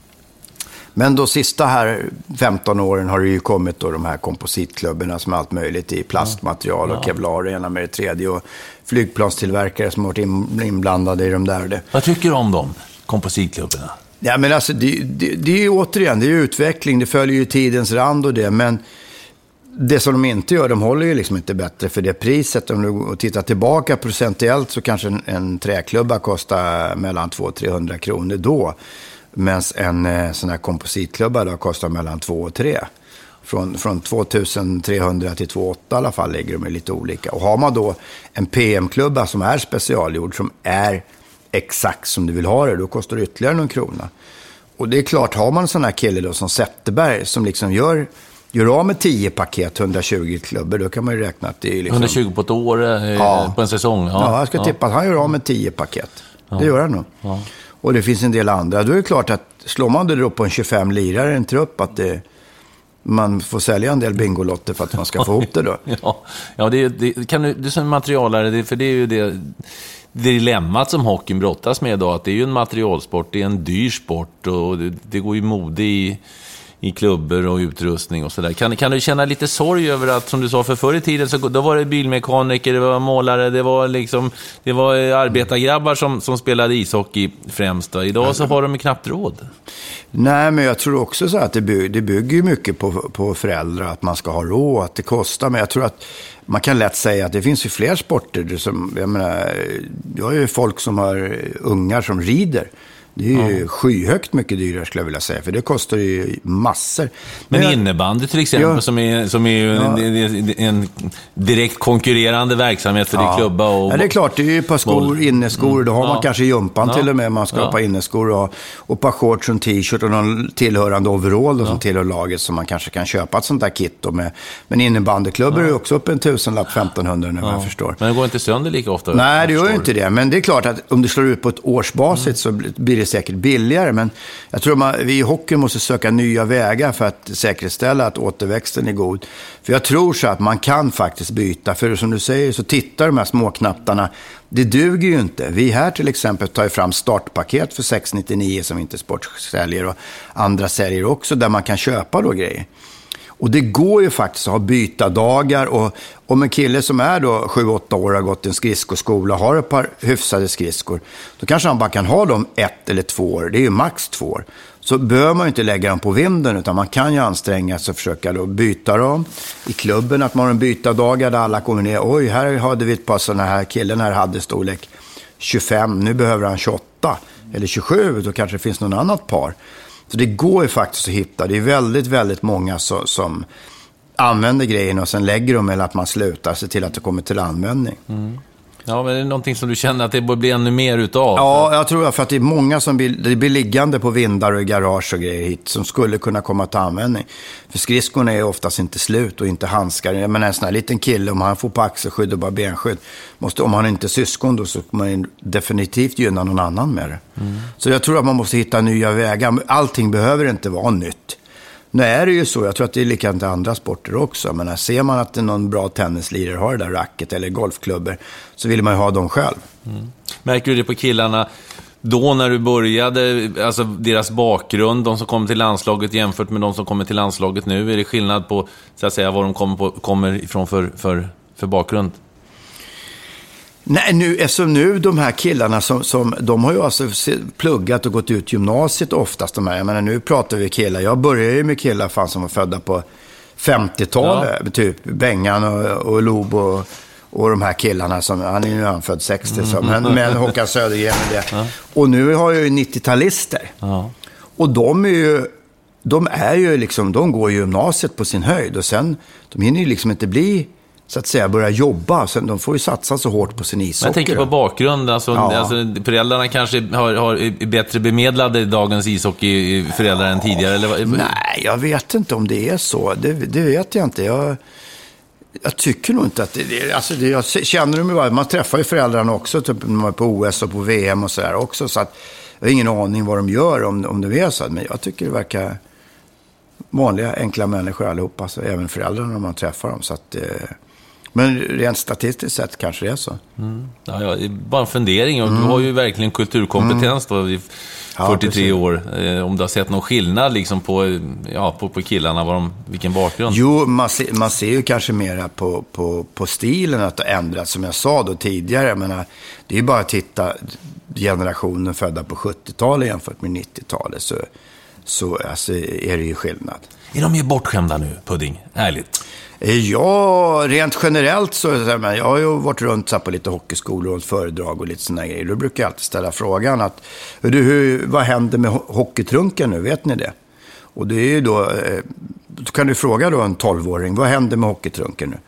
Men då sista här 15 åren har det ju kommit då de här kompositklubborna som är allt möjligt i plastmaterial och kevlar, ena med det tredje, och flygplanstillverkare som har varit inblandade i de där. Vad tycker du om dem, kompositklubborna? Ja, men alltså det är ju återigen, det är ju utveckling, det följer ju tidens rand och det, men det som de inte gör, de håller ju liksom inte bättre för det priset. Om du tittar tillbaka procentuellt så kanske en träklubba kostar mellan 200-300 kronor då. Medan en sån här kompositklubba då kostar mellan 2 och 3. Från 2300 till 2,8 i alla fall ligger de lite olika. Och har man då en PM-klubba som är specialgjord, som är exakt som du vill ha det, då kostar det ytterligare någon krona. Och det är klart, har man en sån här kille då som Zetterberg som liksom gör av med 10 paket, 120 klubbor, då kan man ju räkna att det är liksom 120 på ett år, på en säsong. Ja, jag ska tippa att han gör av med 10 paket. Det gör han nog. Ja. Och det finns en del andra. Då är det klart att slår man det då på en 25 lirare en trupp, att man får sälja en del bingolotter för att man ska få ihop det då. Ja, det kan du som materialare, för det är ju det dilemmat som hockeyn brottas med idag, att det är ju en materialsport, det är en dyr sport, och det går ju mode i i klubbor och utrustning och sådär. Kan du känna lite sorg över att, som du sa, för förr i tiden så då var det bilmekaniker, det var målare, det var arbetargrabbar som spelade ishockey främst. Idag så har de knappt råd. Nej, men jag tror också så att det bygger ju mycket på föräldrar, att man ska ha råd, att det kostar. Men jag tror att man kan lätt säga att det finns ju fler sporter som, jag har ju folk som har ungar som rider. Det är ju skyhögt mycket dyrare, skulle jag vilja säga, för det kostar ju massor. Men innebandy till exempel, som är en direkt konkurrerande verksamhet för din klubba. Och det är klart, det är ju ett par skor, inneskor, då har man kanske jumpan till och med, man ska ha ett par inneskor och par shorts och en t-shirt och någon tillhörande overall som tillhör laget, som man kanske kan köpa ett sånt där kit då med. Men innebandyklubbar är ju också upp en 1000-lapp, 1500 nu, jag förstår. Men det går inte sönder lika ofta. Nej, det gör ju inte det, men det är klart att om du slår ut på ett årsbasis så blir det säkert billigare, men jag tror vi i hockey måste söka nya vägar för att säkerställa att återväxten är god. För jag tror så att man kan faktiskt byta, för som du säger så tittar de här småknapparna, det duger ju inte. Vi här till exempel tar fram startpaket för 699 som inte Sport säljer, och andra säljer också, där man kan köpa då grejer. Och det går ju faktiskt att ha byta dagar, och om en kille som är då 7-8 år har gått en skridskoskola och har ett par hyfsade skridskor, då kanske han bara kan ha dem 1 eller 2 år. Det är ju max 2 år. Så bör man ju inte lägga dem på vinden, utan man kan ju anstränga sig och försöka då byta dem i klubben, att man har en byta dagar där alla kommer ner. Oj, här hade vi ett par sådana här, killen här hade storlek 25, nu behöver han 28 eller 27, då kanske det finns någon annat par. Så det går ju faktiskt att hitta. Det är väldigt, väldigt många som använder grejerna och sen lägger dem, eller att man slutar sig till att det kommer till användning. Mm. Ja, men det är någonting som du känner att det borde bli ännu mer utav? Ja, jag tror för att det är många som blir liggande på vindar och garage och grejer hit, som skulle kunna komma till användning. För skridskorna är oftast inte slut och inte handskar. Men en sån här liten kille, om han får på axelskydd och bara benskydd, om han inte är syskon då, så kommer man definitivt gynna någon annan med det. Mm. Så jag tror att man måste hitta nya vägar. Allting behöver inte vara nytt. Nu är det ju så, jag tror att det är likadant i andra sporter också. Men ser man att någon bra tennislirare har det där racket eller golfklubbor, så vill man ju ha dem själv. Mm. Märker du det på killarna då när du började, alltså deras bakgrund, de som kommer till landslaget jämfört med de som kommer till landslaget nu? Är det skillnad på, så att säga, vad de kommer ifrån för bakgrund? Nej, nu de här killarna som de har ju alltså pluggat och gått ut gymnasiet oftast, de här. Jag menar, nu pratar vi killar. Jag började ju med killar som var födda på 50-talet, typ Bengan och Lobo och de här killarna som, han är ju född 60, men Håkan Södergren och det. Ja. Och nu har jag ju 90-talister. Ja. Och de är ju liksom, de går ju gymnasiet på sin höjd, och sen, de hinner ju liksom inte bli, så att säga, börja jobba. Sen, de får ju satsa så hårt på sin ishockey. Jag tänker på bakgrund. Alltså föräldrarna kanske har bättre bemedlade dagens ishockeyföräldrar än tidigare. Eller? Nej, jag vet inte om det är så. Det vet jag inte. Jag tycker nog inte att det är... Alltså jag känner dem ju bara. Man träffar ju föräldrarna också, typ på OS och på VM och så där också. Så att jag har ingen aning vad de gör om det är så. Men jag tycker det verkar vanliga, enkla människor allihopa. Så även föräldrarna när man träffar dem. Så att... Men rent statistiskt sett kanske det är så. Mm. Ja, det är bara en fundering. Och du har ju verkligen kulturkompetens då, i 43 år. Om du har sett någon skillnad liksom på killarna, vilken bakgrund? Jo, man ser ju kanske mer på stilen att det har ändrats, som jag sa då tidigare. Men det är ju bara att titta generationen födda på 70-talet jämfört med 90-talet, så alltså, är det ju skillnad. Är de ju bortskämda nu, Pudding? Ärligt. Ja, rent generellt så jag har ju varit runt så på lite hockeyskolor och föredrag och lite såna grejer. Då brukar jag alltid ställa frågan att vad händer med hockeytrunken nu, vet ni det? Och det är ju då kan du fråga då en 12-åring, vad händer med hockeytrunken nu?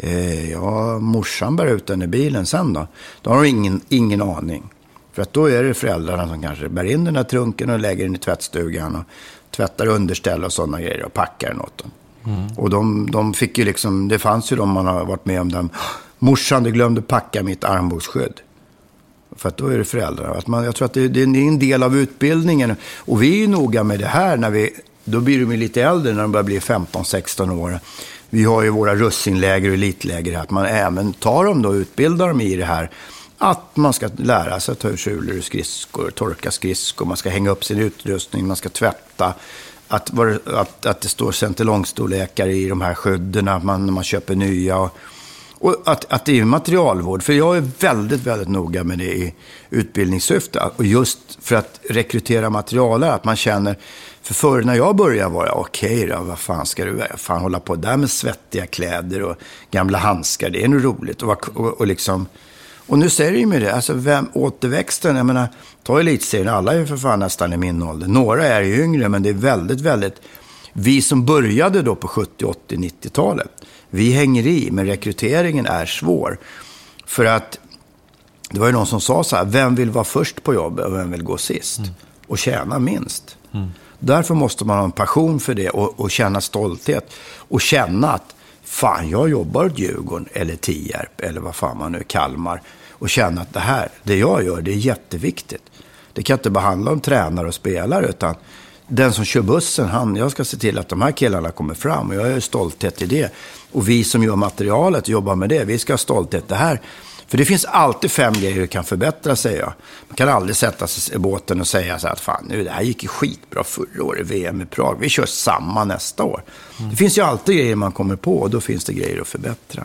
Ja, morsan bär ut den i bilen sen då. Då har de ingen aning. För att då är det föräldrarna som kanske bär in den här trunken och lägger den i tvättstugan och tvättar underställ och sådana grejer och packar den åt dem. Mm. Och de fick ju liksom, det fanns ju de man har varit med om dem. Morsan, du glömde packa mitt armbågsskydd. För att då är det föräldrar. Jag tror att det är en del av utbildningen. Och vi är ju noga med det här då blir de lite äldre när de börjar bli 15-16 år. Vi har ju våra russinläger och elitläger här. Att man även tar dem då och utbildar dem i det här. Att man ska lära sig att ta ur sulor och skridskor, torka skridskor. Man ska hänga upp sin utrustning, man ska tvätta. att det står centerlångstorlekar i de här skydderna när man köper nya. Och att det är materialvård. För jag är väldigt, väldigt noga med det i utbildningssyfte. Och just för att rekrytera materialare. Att man känner, för förr när jag började var jag okej då, vad fan ska du hålla på där med svettiga kläder och gamla handskar. Det är nog roligt. Och liksom... Och nu säger det ju med det, alltså återväxten, jag menar, ta elitserien, alla är ju för fan nästan i min ålder. Några är ju yngre, men det är väldigt, väldigt, vi som började då på 70, 80, 90-talet, vi hänger i, men rekryteringen är svår. För att, det var ju någon som sa så här, vem vill vara först på jobbet och vem vill gå sist? Och tjäna minst. Därför måste man ha en passion för det och känna stolthet. Och känna att, fan, jag jobbar åt Djurgården eller Tierp eller vad fan man nu, Kalmar. Och känna att det jag gör, det är jätteviktigt. Det kan inte bara handla om tränare och spelare, utan den som kör bussen, jag ska se till att de här killarna kommer fram. Och jag är stolthet i det. Och vi som gör materialet och jobbar med det, vi ska ha stolthet det här. För det finns alltid 5 grejer du kan förbättra, säger jag. Man kan aldrig sätta sig i båten och säga så här att fan, nu, det här gick ju skitbra förra året, VM i Prag. Vi kör samma nästa år. Det finns ju alltid grejer man kommer på, och då finns det grejer att förbättra.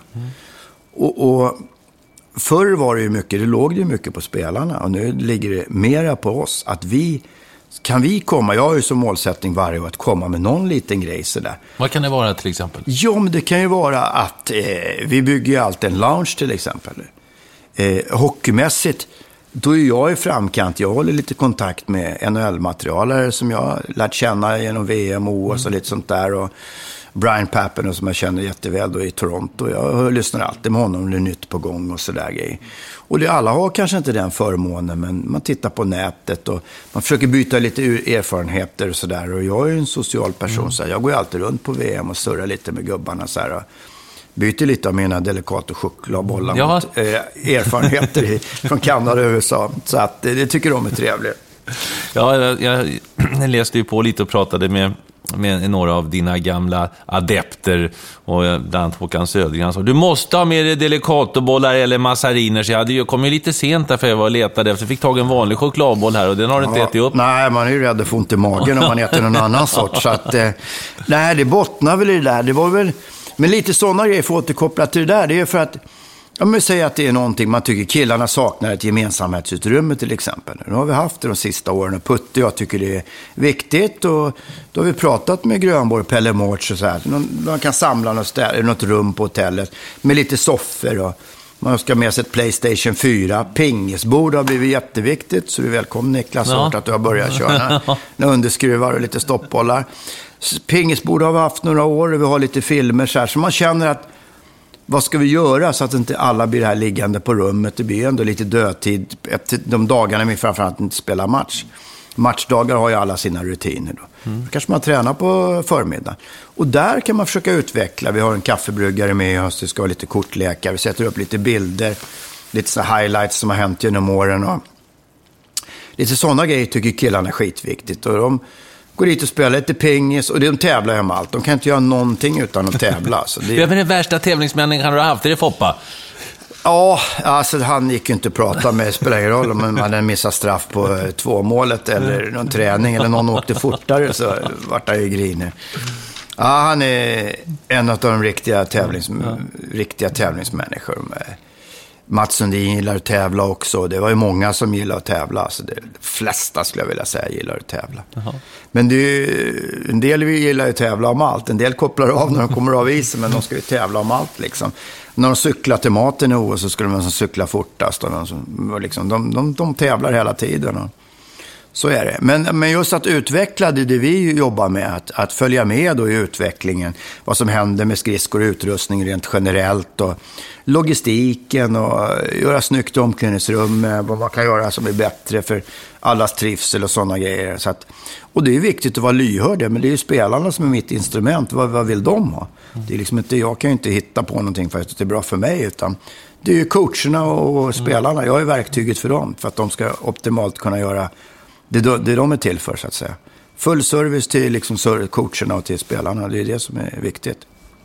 Och förr var det ju mycket, det låg ju mycket på spelarna. Och nu ligger det mera på oss att kan vi komma, jag har ju som målsättning varje år att komma med någon liten grej sådär. Vad kan det vara till exempel? Jo, men det kan ju vara att vi bygger ju alltid en lounge till exempel. Hockeymässigt, då är jag i framkant. Jag håller lite kontakt med NHL-materialare som jag lärt känna genom VM, OS och lite sånt där. Och Brian Pappen som jag känner jätteväl då i Toronto. Jag lyssnar alltid med honom, det är nytt på gång och sådär grejer. Och alla har kanske inte den förmånen, men man tittar på nätet och man försöker byta lite erfarenheter och sådär. Och jag är ju en social person, så jag går ju alltid runt på VM och surrar lite med gubbarna så här, och byter lite av mina Delicato chokladbollar mot erfarenheter från Kanada och USA. Så att det tycker de är trevligt. Ja, jag läste ju på lite och pratade med några av dina gamla adepter, och bland annat Håkan Södergren. Så du måste ha med dig Delicato-bollar eller massariner. Så jag kom ju lite sent där, för jag var och letade efter. Jag fick tag en vanlig chokladboll här, och den har du inte ätit upp. Nej, man är ju rädd att få ont i magen om man äter någon annan sort. Så att, nej, det bottnar väl i det där. Det var väl, men lite sådana grejer för att återkoppla till det där. Det är för att, om man säger att det är någonting man tycker killarna saknar, ett gemensamhetsutrymme till exempel. Nu har vi haft det de sista åren, och Putte, jag tycker det är viktigt, och då har vi pratat med Grönborg, Pelle Mårts och så här. Man kan samla något rum på hotellet med lite soffor, och man ska med sig ett PlayStation 4. Pingisbord har blivit jätteviktigt, så du är välkommen Niklas, att du har börjat köra några underskruvar och lite stoppbollar. Pingisbord har vi haft några år, och vi har lite filmer så här, så man känner att vad ska vi göra så att inte alla blir här liggande på rummet? Det blir ändå lite dödtid de dagarna vi framförallt inte spelar match. Matchdagar har ju alla sina rutiner då. Då kanske man tränar på förmiddagen. Och där kan man försöka utveckla. Vi har en kaffebryggare med oss, det ska vara lite kortlekar. Vi sätter upp lite bilder, lite så highlights som har hänt genom åren. Och lite sådana grejer tycker killarna är skitviktigt. Och de går dit och spelar lite pingis, och de tävlar om allt. De kan inte göra någonting utan att tävla. Så det... Vem är den värsta tävlingsmänniskan du har haft? Är det Foppa? Ja, alltså han gick ju inte att prata med, spelar ingen roll om man hade missat straff på 2-målet eller någon träning, eller någon åkte fortare, så vart han ju griner. Ja, han är en av de riktiga tävlingsmänniskor. Mats Sundin gillar att tävla också. Det var ju många som gillar att tävla. Alltså de flesta skulle jag vilja säga gillar att tävla. Jaha. Men det är ju, en del gillar att tävla om allt. En del kopplar av när de kommer av isen, men de ska ju tävla om allt liksom. När de cyklar till maten i OS så skulle de cykla fortast. Och liksom, de tävlar hela tiden. Och så är det. Men just att utveckla det vi jobbar med, att följa med då i utvecklingen, vad som händer med skridskor och utrustning rent generellt, och logistiken, och göra snyggt omklädningsrum, vad man kan göra som är bättre för allas trivsel och sådana grejer. Så att, och det är viktigt att vara lyhörd, men det är ju spelarna som är mitt instrument. Vad vill de ha? Det är liksom inte, jag kan ju inte hitta på någonting för att det är bra för mig, utan det är ju coacherna och spelarna. Jag är verktyget för dem, för att de ska optimalt kunna göra det de är till för, så att säga. Full service till liksom coacherna och till spelarna, det är det som är viktigt.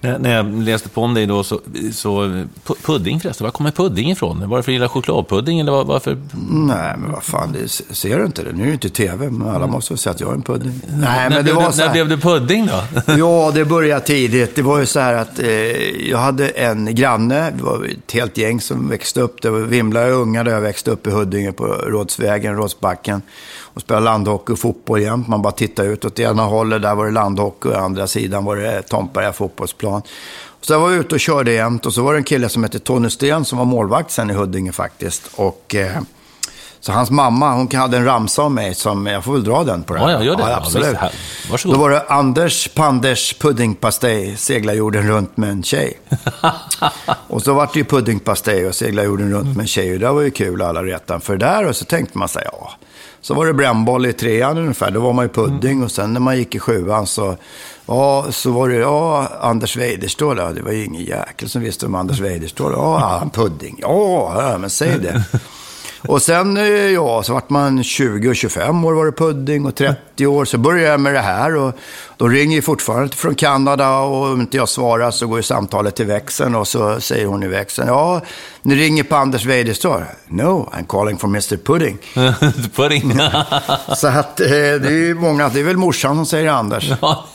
När jag läste på om dig då så pudding förresten, var kommer pudding ifrån? Var det för lilla chokladpudding eller varför? Nej, men vad fan, ser du inte det? Nu är det inte tv, men alla måste säga att jag är en pudding. Nej, men det var så här. När blev du pudding då? Ja, det började tidigt. Det var ju så här att jag hade en granne, det var ett helt gäng som växte upp. Det var vimlare unga där jag växte upp i Huddinge på Rådsvägen, Rådsbacken. Och spelade landhockey och fotboll jämt. Man bara tittade ut åt ena hållet, där var det landhockey och andra sidan var det Tomperga fotbollsplan. Så jag var ute och körde jämt och så var det en kille som hette Tony Sten som var målvakt sen i Huddinge faktiskt. Och så hans mamma, hon hade en ramsa av mig som, jag får väl dra den på det här. Ja, gör det. Ja, absolut. Ja, varsågod. Då var det Anders Panders puddingpastej, segla jorden runt med en tjej. Och så var det ju puddingpastej och segla jorden runt med en tjej. Och det var ju kul alla retan för där. Och så tänkte man sig, ja. Så var det brännboll i 3:an ungefär, då var man ju pudding. Och sen när man gick i 7:an så var det, Anders Weiderstål. Det var ju ingen jäkel som visste om Anders Weiderstål. Ja, pudding. Ja, men säg det. Och sen, så vart man 20 och 25 år var det pudding och 30 år. Så började jag med det här och då ringer jag fortfarande från Kanada och om inte jag svarar så går ju samtalet till växeln och så säger hon i växeln, ja, ni ringer på Anders Weiderstål. No, I'm calling for Mr. Pudding. Pudding. Så att det är ju många, det är väl morsan som säger Anders.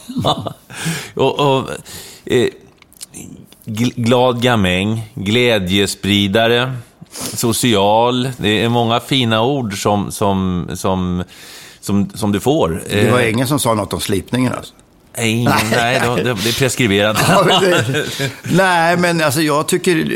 Glad gamäng, glädjespridare, social, det är många fina ord som du får. Det var ingen som sa något om slipningen alltså. Nej, det är preskriberat. Nej, men alltså jag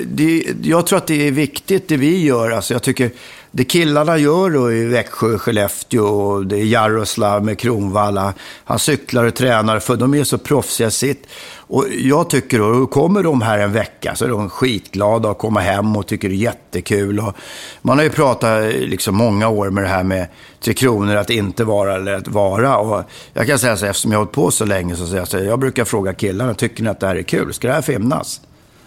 tror att det är viktigt det vi gör. Alltså jag tycker det killarna gör då i Växjö, Skellefteå och det är Jaroslav med Kronvalla. Han cyklar och tränar för de är så proffsiga sitt. Och jag tycker då kommer de här en vecka så är de skitglada att komma hem och tycker det är jättekul. Och man har ju pratat liksom många år med det här med 3 kronor att inte vara eller att vara. Och jag kan säga så eftersom jag har hållit på så länge så säger jag brukar fråga killarna, tycker ni att det här är kul? Ska det här finnas?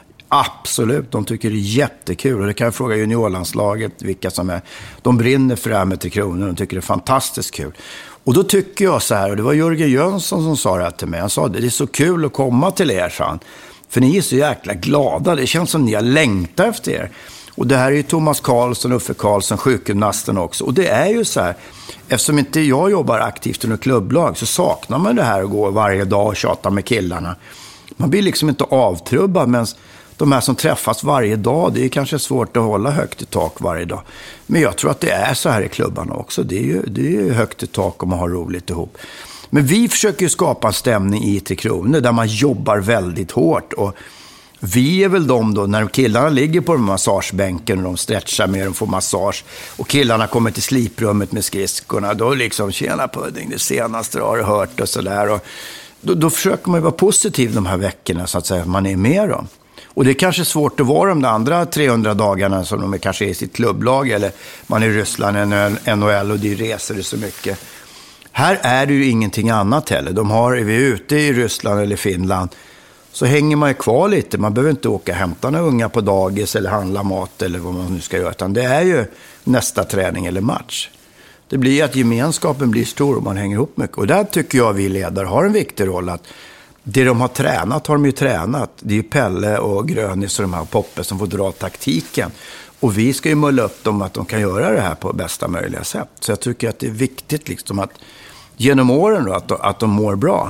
Absolut, de tycker det är jättekul. Och det kan jag fråga juniorlandslaget vilka som är. De brinner för det här med 3 kronor. De tycker det är fantastiskt kul. Och då tycker jag så här, och det var Jörgen Jönsson som sa det här till mig. Han sa det är så kul att komma till er, sa han. För ni är så jäkla glada. Det känns som ni har längtat efter er. Och det här är ju Thomas Karlsson, Uffe Karlsson, sjukgymnasten också. Och det är ju så här, eftersom inte jag jobbar aktivt i något klubblag så saknar man det här att gå varje dag och tjata med killarna. Man blir liksom inte avtrubbad, men de här som träffas varje dag, det är kanske svårt att hålla högt i tak varje dag. Men jag tror att det är så här i klubbarna också. Det är ju högt i tak om man har roligt ihop. Men vi försöker ju skapa en stämning i 3 kronor där man jobbar väldigt hårt. Och vi är väl de då, när killarna ligger på massagebänken och de stretchar med och får massage. Och killarna kommer till sliprummet med skridskorna. Då liksom, tjena pudding, det senaste har du hört och sådär. Och då försöker man ju vara positiv de här veckorna så att säga, att man är med dem. Och det är kanske svårt att vara de andra 300 dagarna som de är kanske i sitt klubblag eller man är i Ryssland, NHL och det reser så mycket. Här är det ju ingenting annat heller. Är vi ute i Ryssland eller Finland så hänger man ju kvar lite. Man behöver inte åka och hämta några unga på dagis eller handla mat eller vad man nu ska göra. Utan det är ju nästa träning eller match. Det blir att gemenskapen blir stor och man hänger ihop mycket. Och där tycker jag vi ledare har en viktig roll att det de har tränat har de ju tränat. Det är ju Pelle och Grönis och de här Poppe som får dra taktiken. Och vi ska ju mulla upp dem att de kan göra det här på bästa möjliga sätt. Så jag tycker att det är viktigt liksom att genom åren då, att de mår bra.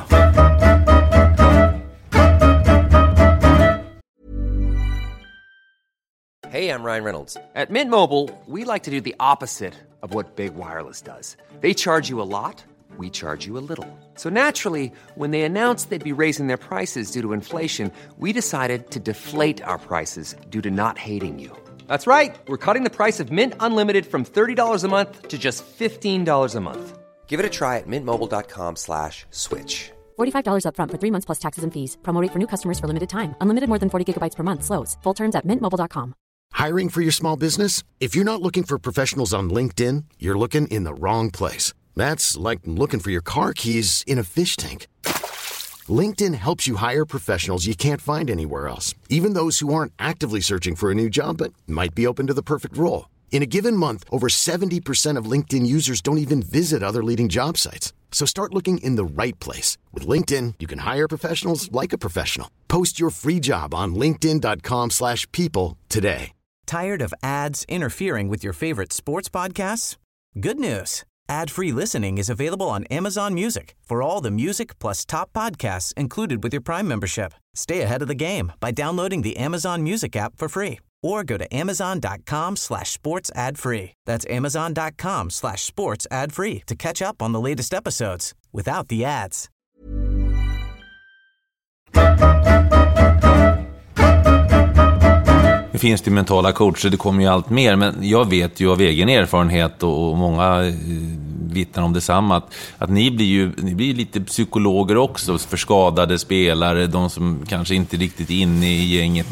Hey, I'm Ryan Reynolds. At Mint Mobile, we like to do the opposite of what Big Wireless does. They charge you a lot. We charge you a little. So naturally, when they announced they'd be raising their prices due to inflation, we decided to deflate our prices due to not hating you. That's right. We're cutting the price of Mint Unlimited from $30 a month to just $15 a month. Give it a try at mintmobile.com/switch. $45 up front for 3 months plus taxes and fees. Promo rate for new customers for limited time. Unlimited more than 40 gigabytes per month. Slows full terms at mintmobile.com. Hiring for your small business? If you're not looking for professionals on LinkedIn, you're looking in the wrong place. That's like looking for your car keys in a fish tank. LinkedIn helps you hire professionals you can't find anywhere else, even those who aren't actively searching for a new job but might be open to the perfect role. In a given month, over 70% of LinkedIn users don't even visit other leading job sites. So start looking in the right place. With LinkedIn, you can hire professionals like a professional. Post your free job on linkedin.com/people today. Tired of ads interfering with your favorite sports podcasts? Good news. Ad-free listening is available on Amazon Music for all the music plus top podcasts included with your Prime membership. Stay ahead of the game by downloading the Amazon Music app for free or go to amazon.com/sports ad free. That's amazon.com/sports ad free to catch up on the latest episodes without the ads. Det finns det mentala coacher, det kommer ju allt mer, men jag vet ju av egen erfarenhet och många vittnar om detsamma att ni blir lite psykologer också för skadade spelare, de som kanske inte riktigt är inne i gänget.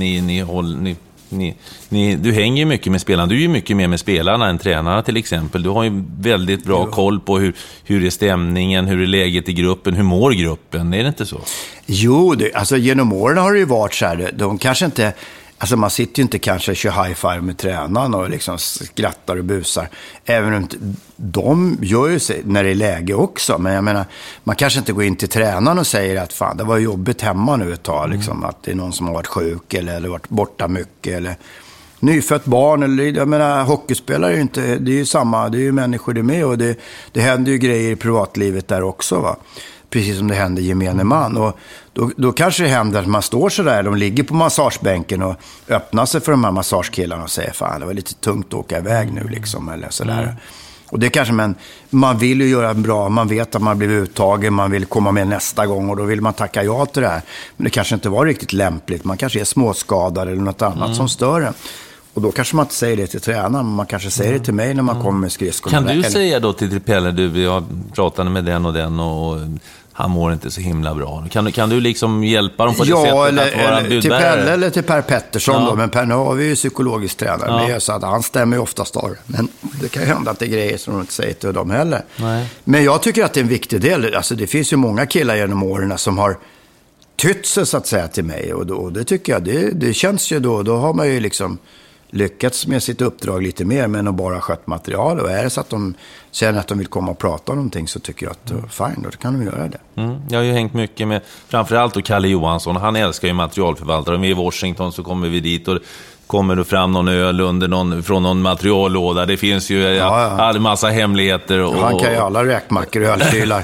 Du hänger ju mycket med spelarna, du är ju mycket mer med spelarna än tränarna till exempel. Du har ju väldigt bra koll på hur är stämningen, hur är läget i gruppen, hur mår gruppen, är det inte så? Jo, alltså genom åren har det ju varit så här, de kanske inte... Alltså man sitter ju inte kanske och kör high-five med tränaren och liksom skrattar och busar. Även om de gör ju sig när det är läge också. Men jag menar, man kanske inte går in till tränaren och säger att fan, det var jobbigt hemma nu ett tag. Liksom, att det är någon som har varit sjuk eller varit borta mycket. Eller nyfött barn. Eller, jag menar, hockeyspelare är ju inte, det är ju samma, det är ju människor det med. Och det händer ju grejer i privatlivet där också, va. Precis som det händer gemene man. Och då kanske det händer att man står så där, de ligger på massagebänken och öppnar sig för de här massagekillarna och säger fan, det var lite tungt att åka iväg nu liksom, eller sådär. Och det kanske, men man vill ju göra bra, man vet att man blir uttagen, man vill komma med nästa gång och då vill man tacka ja till det här. Men det kanske inte var riktigt lämpligt, man kanske är småskadad eller något annat som stör en. Och då kanske man inte säger det till tränaren, men man kanske säger det till mig när man kommer med skridskorna. Kan du säga då till Pelle, jag pratade med den och han mår inte så himla bra. Kan du liksom hjälpa dem på det sättet att vara budbärare? Till Pelle eller till Per Pettersson då. Men Per, nu har vi ju psykologisk tränare med, så att han stämmer ju oftast av. Men det kan ju hända att det är grejer som de inte säger till dem heller. Nej. Men jag tycker att det är en viktig del. Alltså det finns ju många killar genom åren som har tytt sig så att säga till mig. Och det tycker jag, det känns ju då har man ju liksom lyckats med sitt uppdrag lite mer, men att bara skött material. Och är det så att de känner att de vill komma och prata om någonting, så tycker jag att fine, då kan de göra det. Jag har ju hängt mycket med framförallt och Kalle Johansson. Han älskar ju materialförvaltare. Om vi är i Washington så kommer vi dit och kommer det fram någon öl från någon materiallåda. Det finns ju all massa hemligheter. Och han kan ju alla räkmackor och ölkylar.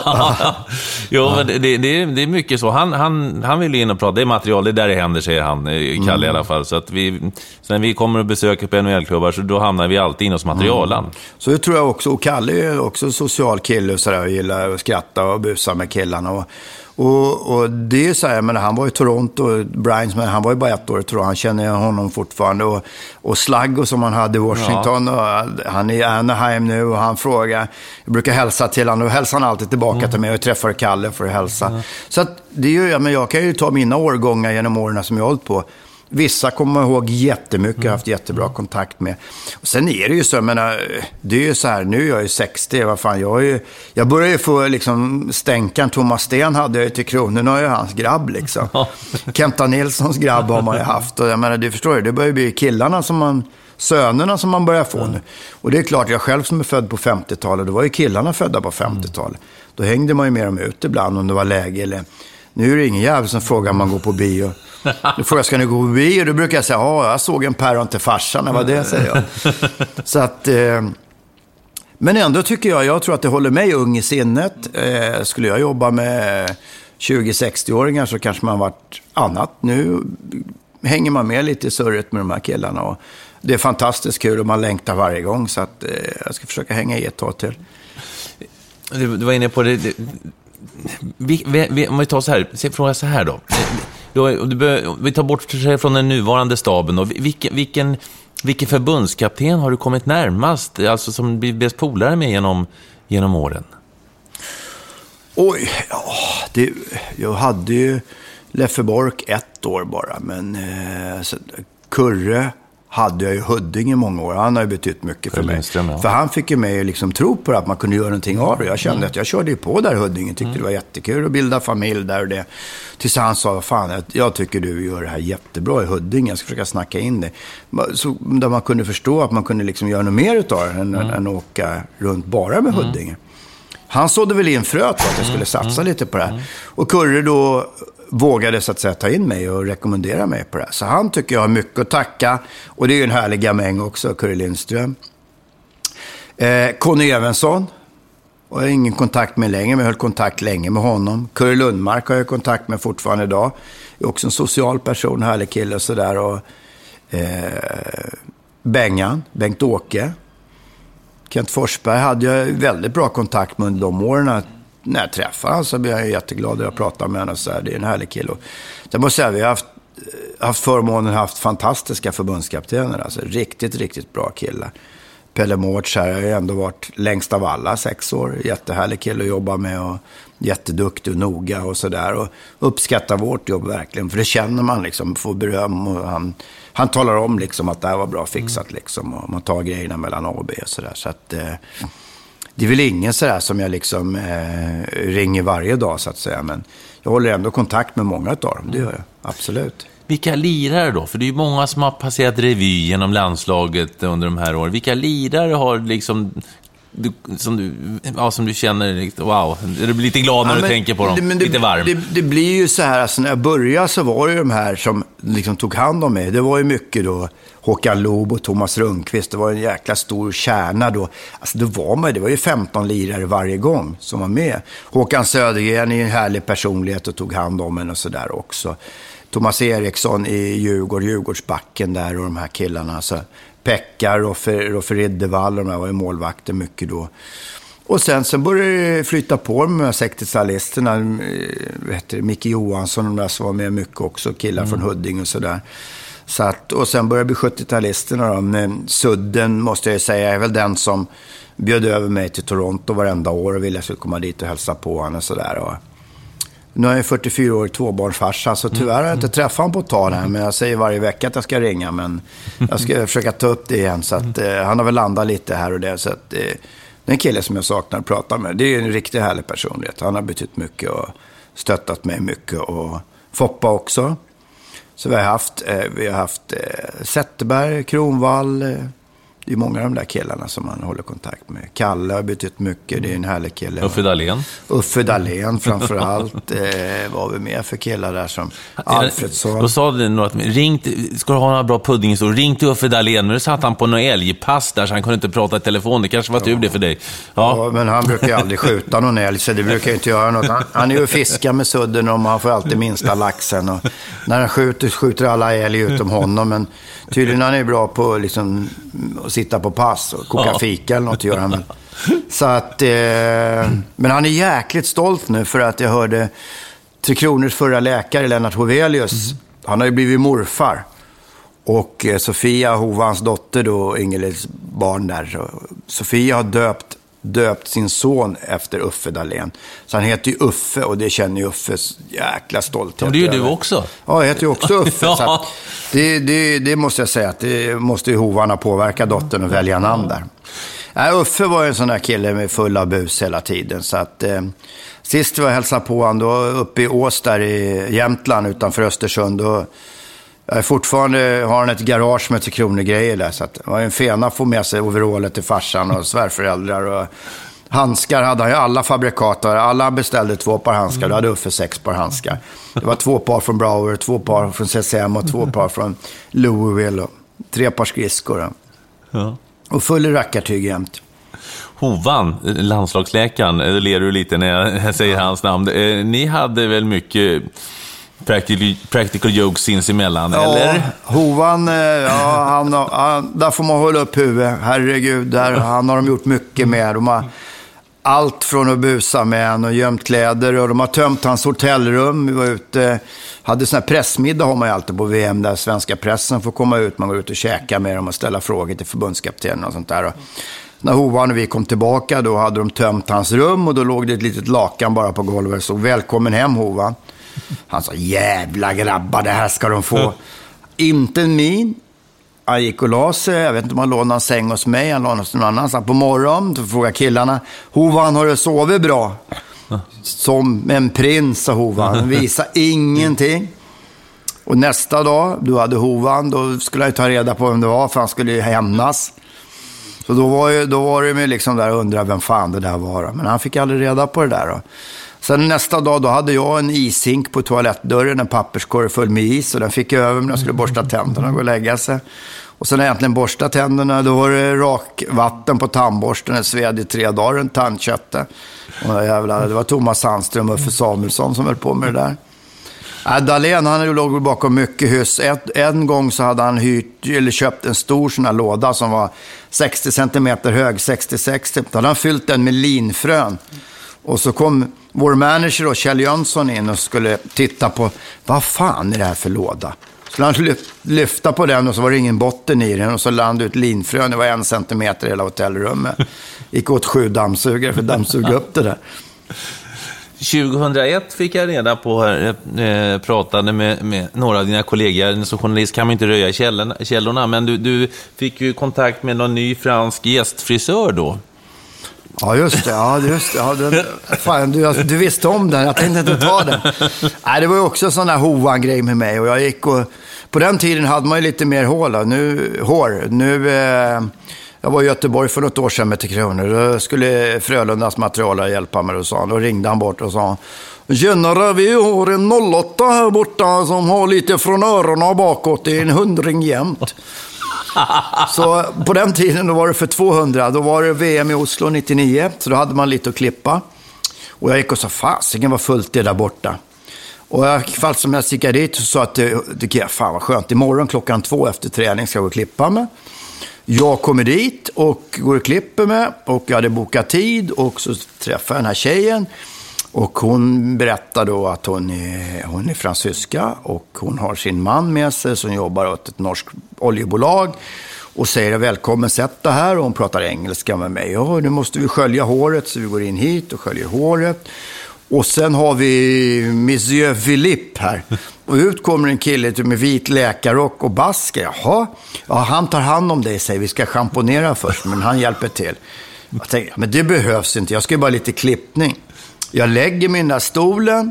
Men det är mycket så. Han vill in och prata. Det är material, det är där det händer, säger han, Kalle i alla fall. Så att sen vi kommer och besöker på NHL-klubbar, så då hamnar vi alltid in hos materialen. Så det tror jag också. Och Kalle är också social kille och sådär, och gillar att skratta och busa med killarna. Och det är så här, men han var i Toronto, Bryans, men han var ju bara 1 år, tror jag. Han känner honom fortfarande. Och Slaggo som han hade i Washington, och han är i Anaheim nu, och han frågar, jag brukar hälsa till honom, och hälsar han alltid tillbaka till mig, och träffar Kalle för att hälsa. Så att det gör jag, men jag kan ju ta mina årgångar genom åren som jag har hållit på. Vissa kommer ihåg jättemycket, har haft jättebra kontakt med. Och sen är det ju så, jag menar, det är ju så här, nu är jag ju 60, vad fan, jag börjar ju få liksom stänkan. Thomas Sten hade jag ju till Kronorna, och jag hans grabb liksom. Kenta Nilssons grabb har man ju haft, och jag menar, du förstår ju, det börjar bli killarna sönerna som man börjar få nu. Och det är klart, jag själv som är född på 50-talet, då var ju killarna födda på 50-talet. Då hängde man ju med dem ut ibland om det var läge, eller nu är det ingen jävel som frågar om man går på bio. Då frågar jag, ska ni gå på bio? Då brukar jag säga, jag såg en päron till farsan. Det var det, säger jag. Så att, men ändå tycker jag tror att det håller mig ung i sinnet. Skulle jag jobba med 20-60-åringar så kanske man varit annat. Nu hänger man med lite i surret med de här killarna. Och det är fantastiskt kul och man längtar varje gång. Så att jag ska försöka hänga i ett tag till. Du var inne på det. Om vi tar så här, fråga så här då. Vi tar bort sig från den nuvarande staben då. Vilken förbundskapten har du kommit närmast, alltså som blir bäst polare med genom åren? Oj, jag hade ju Leffe Bork 1 år bara, men Kurre hade jag ju Huddinge i många år. Han har ju betytt mycket för mig. Lindström, ja. För han fick ju mig liksom tro på det, att man kunde göra någonting av det. Jag kände att jag körde ju på där Huddinge. Tyckte det var jättekul att bilda familj där och det. Tills han sa, fan, jag tycker du gör det här jättebra i Huddinge. Jag ska försöka snacka in det. Så, där man kunde förstå att man kunde liksom göra något mer utav det än att åka runt bara med Huddinge. Han sådde väl in fröet för att jag skulle satsa lite på det här. Och Kurre då vågade så att säga ta in mig och rekommendera mig på det här. Så han tycker jag har mycket att tacka. Och det är ju en härlig gamäng också, Kurre Lindström. Conny Evensson. Och jag har ingen kontakt med längre, men jag höll kontakt länge med honom. Kurre Lundmark har jag kontakt med fortfarande idag. Jag är också en social person, härlig kille och sådär. Och Bengt-Åke. Kent Forsberg hade jag väldigt bra kontakt med under de åren. När jag träffade honom så blev jag jätteglad att jag pratade med honom. Så här, det är en härlig kille. Jag måste säga, vi har haft förmånen haft fantastiska förbundskaptener. Alltså riktigt, riktigt bra killar. Pelle Mårts här har ju ändå varit längst av alla 6 år. Jättehärlig kille att jobba med och jätteduktig och noga och sådär. Och uppskattar vårt jobb verkligen. För det känner man liksom, får beröm. Och han talar om liksom att det här var bra fixat liksom. Och man tar grejerna mellan A och B och sådär. Så att det är väl ingen sådär som jag liksom ringer varje dag så att säga. Men jag håller ändå kontakt med många av dem, det gör jag, absolut. Vilka lirare då? För det är ju många som har passerat revy genom landslaget under de här åren. Vilka lirare har liksom som du känner, wow, du blir lite glad när du tänker på dem, lite varm. Det blir ju så här, alltså när jag började så var det ju de här som liksom tog hand om mig. Det var ju mycket då Håkan Loob och Thomas Rundqvist. Det var en jäkla stor kärna då. Alltså det var ju 15 lirare varje gång som var med. Håkan Södergren är en härlig personlighet och tog hand om en och så där också. Thomas Eriksson i Djurgårdsbacken där och de här killarna. Alltså Pekka, Roffe Riddevall och de här var ju målvakter mycket då. Och sen började det flytta på med 60-talisterna. Micke Johansson och de där som var med mycket också. Killar från Huddinge och sådär. Så att, och sen började det bli 70-talisterna då. Men Sudden måste jag säga är väl den som bjöd över mig till Toronto varenda år och ville jag skulle komma dit och hälsa på honom och sådär. Och nu är jag 44 år tvåbarnsfarsa, så tyvärr har jag inte träffat honom på ett tag här, men jag säger varje vecka att jag ska ringa, men jag ska försöka ta upp det igen, så att han har väl landat lite här och där, så att det är en kille som jag saknar att prata med. Det är en riktigt härlig personlighet. Han har betytt mycket och stöttat mig mycket, och Foppa också. Så vi har haft Zetterberg, Kronvall. Det är många av de där killarna som man håller kontakt med. Kalle har betytt mycket, det är en härlig kille. Uffe Dahlén framförallt. Var vi med för killar där som Alfredsson. Då sa du något, ska du ha några bra pudding så ring till Uffe Dahlén. Nu satt han på någon älgpass där så han kunde inte prata i telefon. Det kanske var tur det för dig. Ja, men han brukar ju aldrig skjuta någon älg, så det brukar inte göra något. Han är ju fiskar med Sudden och han får alltid minsta laxen. Och när han skjuter alla älg utom honom, men tydligen han är bra på liksom att sitta på pass och koka fika eller något gör han väl. Så att, men han är jäkligt stolt nu, för att jag hörde Tre Kronors förra läkare Lennart Hovelius, han har ju blivit morfar. Och Sofia, Hovans dotter då, Ingelids barn där. Så Sofia har döpt sin son efter Uffe Dahlén. Så han heter ju Uffe, och det känner ju Uffes jäkla stolthet. Men det är ju du också. Ja, jag heter ju också Uffe. Så att det måste jag säga, att det måste ju Hovarna påverka dottern och välja namn där. Uffe var ju en sån där kille med full av bus hela tiden. Så att sist var jag hälsade på han då uppe i Ås där i Jämtland utanför Östersund. Och jag fortfarande har han ett garage med 3 kronor-grejer där. Så att det var en fena att få med sig overaller till farsan och svärföräldrar. Och handskar hade han ju alla fabrikater. Alla beställde 2 par handskar. Då hade Uffe 6 par handskar. Det var 2 par från Brouwer, 2 par från CCM och 2 par från Louisville. Och 3 par skridskor. Ja. Och full rackartyg jämt. Hovan, landslagsläkaren, det ler du lite när jag säger hans namn. Ni hade väl mycket practical jokes sinsemellan, eller? Hovan, där får man hålla upp huvudet. Herregud, han har de gjort mycket med. De har allt från att busa med en och gömt kläder, och de har tömt hans hotellrum. Vi var ute, hade sån här pressmiddag har man ju alltid på VM, där svenska pressen får komma ut. Man går ut och käka med dem och ställa frågor till förbundskaptenen och sånt där. Och när Hovan och vi kom tillbaka, då hade de tömt hans rum, och då låg det ett litet lakan bara på golvet. Så välkommen hem, Hovan. Han sa, jävla grabbar, det här ska de få. Inte en min, han gick och la sig. Jag vet inte om han lånade en säng hos mig. Han lånade någon annanstans på morgonen. Då frågade killarna, Hovan, har du sovit bra? Som en prins, sa Hovan. Visa ingenting. Och nästa dag, då hade Hovan, då skulle jag ta reda på vem det var, för han skulle ju hämnas. Så då var det med liksom där och undrade vem fan det där var. Men han fick aldrig reda på det där då. Sen nästa dag, då hade jag en ishink på toalettdörren, en papperskorg full med is. Och den fick jag över när jag skulle borsta tänderna och gå och lägga sig. Och sen äntligen borsta tänderna, då var det rakvatten på tandborsten. En sved i 3 dagar, en tandkötte. Och jävlar, det var Thomas Sandström och Uffe Samuelsson som höll på med det där. Dahlén, han låg bakom mycket hus. En gång så hade han köpt en stor sån här låda som var 60 centimeter hög, 66. Då hade han fyllt den med linfrön. Och så kom vår manager då, Kjell Jönsson, in och skulle titta på, vad fan är det här för låda? Så han lyfta på den och så var det ingen botten i den och så landade ut linfrön. Det var 1 centimeter i hela hotellrummet. Gick åt 7 dammsugare för att dammsuga upp det där. 2001 fick jag reda på här, pratade med några av dina kollegor. Som journalist kan man inte röja källorna, men du fick ju kontakt med någon ny fransk gästfrisör då. Ja, just det. Ja, fan, du visste om den. Jag tänkte inte ta den. Nej, det var ju också en sån där Hovan-grej med mig. Och jag gick och... På den tiden hade man ju lite mer hår. Jag var i Göteborg för något år sedan med 10 kronor. Då skulle Frölundas material hjälpa mig. Och så. Då ringde han bort och sa... Tjenare, vi har en 08 här borta som har lite från öronen och bakåt. Det är en 100 jämt. Så på den tiden då var det för 200. Då var det VM i Oslo 99. Så då hade man lite att klippa. Och jag gick och sa, fasiken var fullt det där borta. Och jag fall som jag gick dit och sa att fan vad skönt. Imorgon 2:00 efter träning ska jag gå och klippa mig. Jag kommer dit och går och klipper mig. Och jag hade bokat tid. Och så träffade jag den här tjejen. Och hon berättar då att hon är fransyska och hon har sin man med sig som jobbar åt ett norskt oljebolag och säger välkommen, sätt det här, och hon pratar engelska med mig. Ja, nu måste vi skölja håret, så vi går in hit och sköljer håret. Och sen har vi Monsieur Philippe här. Och ut kommer en kille med vit läkarrock och basker. Jaha, ja, han tar hand om dig, säger vi ska schamponera först, men han hjälper till. Jag tänkte, men det behövs inte, jag ska ju bara lite klippning. Jag lägger mig i den där stolen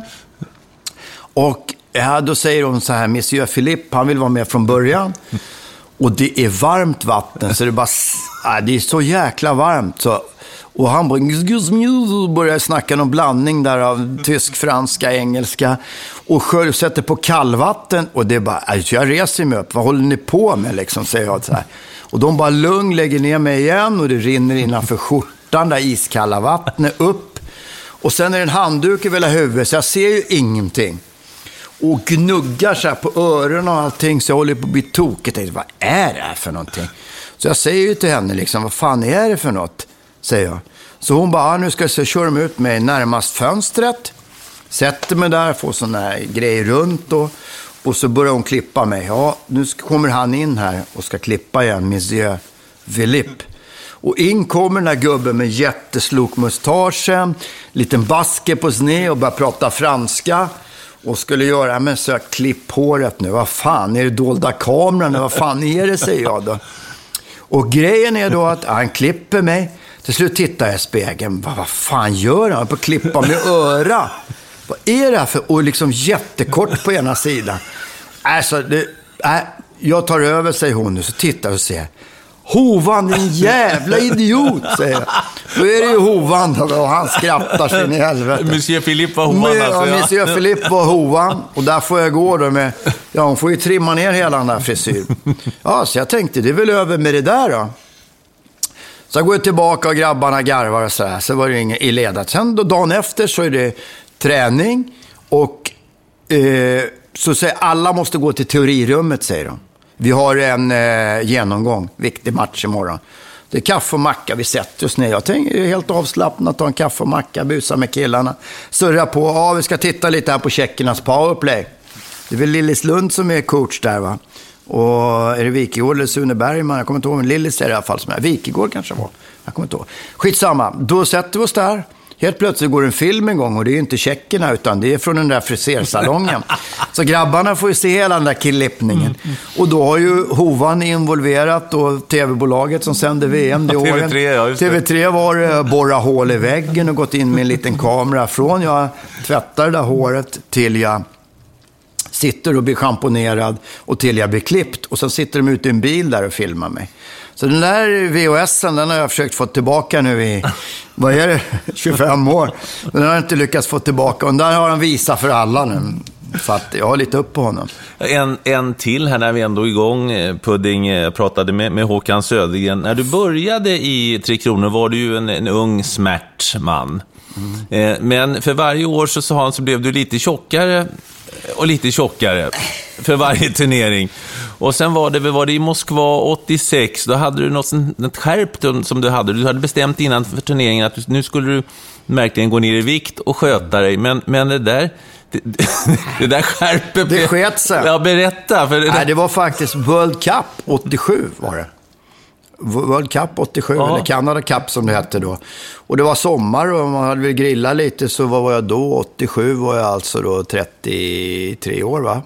och då säger hon så här, Monsieur Philippe, han vill vara med från början. Och det är varmt vatten, så det är så jäkla varmt. Så, och han börjar snacka någon blandning där av tysk, franska, engelska. Och själv sätter på kallvatten och det är bara, jag reser mig upp, vad håller ni på med liksom, säger jag så här. Och de bara lägger ner mig igen och det rinner innanför skjortan, där iskalla vattnet upp. Och sen är det en handduk i hela huvudet, så jag ser ju ingenting. Och gnuggar så här på öronen och allting, så jag håller på att bli tokigt. Vad är det här för någonting? Så jag säger ju till henne liksom, vad fan är det för något? Säger jag. Så hon bara, nu ska jag köra mig ut med närmast fönstret. Sätter mig där, får sån här grej runt och så börjar hon klippa mig. Ja, nu kommer han in här och ska klippa igen, Monsieur Philippe. Och in kommer den här gubben med jätteslok mustaschen, liten baske på sned och börjar prata franska. Och skulle göra, men så klipp håret nu. Vad fan, är det dolda kameran? Vad fan är det, säger jag då. Och grejen är då att han klipper mig. Till slut tittar jag i spegeln. Vad fan gör han? På att klippa med öra. Vad är det här för? Och liksom jättekort på ena sidan. Alltså, jag tar över, säger hon nu. Så tittar och ser. Hovan, en jävla idiot, säger jag. Då är det ju Hovan och han skrattar sig i helvete. Monsieur Philippe var Hovan alltså. Ja, Monsieur Philippe var Hovan. Och där får jag gå då med... Ja, hon får ju trimma ner hela den där frisyr. Ja, så jag tänkte, det är väl över med det där då. Så jag går tillbaka och grabbarna garvar och sådär. Så var det inget i ledat. Sen då, dagen efter så är det träning. Och så säger alla måste gå till teorirummet, säger de. Vi har en genomgång, viktig match imorgon. Det är kaffe och macka, vi sätter oss ner. Jag tänker helt avslappnat, ta en kaffe och macka, busa med killarna. Surra på, ja vi ska titta lite här på tjeckernas powerplay. Det är väl Lillis Lund som är coach där, va? Och är det Wikegård eller Sune Bergman? Jag kommer inte ihåg, men Lillis är det i alla fall som är. Wikegård kanske var. Jag kommer inte ihåg. Skitsamma, då sätter vi oss där. Helt plötsligt går en film en gång och det är inte tjeckerna utan det är från den där frisersalongen. Så grabbarna får ju se hela den där klippningen. Och då har ju Hovan involverat och tv-bolaget som sände VM det året. TV3 var borra hål i väggen och gått in med en liten kamera från jag tvättar det där håret till jag sitter och blir schamponerad och till jag blir klippt. Och så sitter de ute i en bil där och filmar mig. Så den där VHSen, den har jag försökt få tillbaka nu i, 25 år. Den har jag inte lyckats få tillbaka. Och där har han visat för alla nu. Så att jag har lite upp på honom. En till här när vi ändå är igång, Pudding. Jag pratade med Håkan Södergren. När du började i Tre Kronor var du ju en ung smärtman. Men för varje år så sa han så blev du lite tjockare och lite tjockare för varje turnering. Och sen var det i Moskva 86, då hade du något skärpt som du hade bestämt innan för turneringen att nu skulle du verkligen gå ner i vikt och sköta dig, men det där skärpet det sket sig. Ja, berätta för Nej, det var faktiskt World Cup 87 var det. World Cup 87 eller Canada Cup som det hette då. Och det var sommar och man hade väl grillat lite, så vad var jag då? 87 var jag alltså då 33 år va?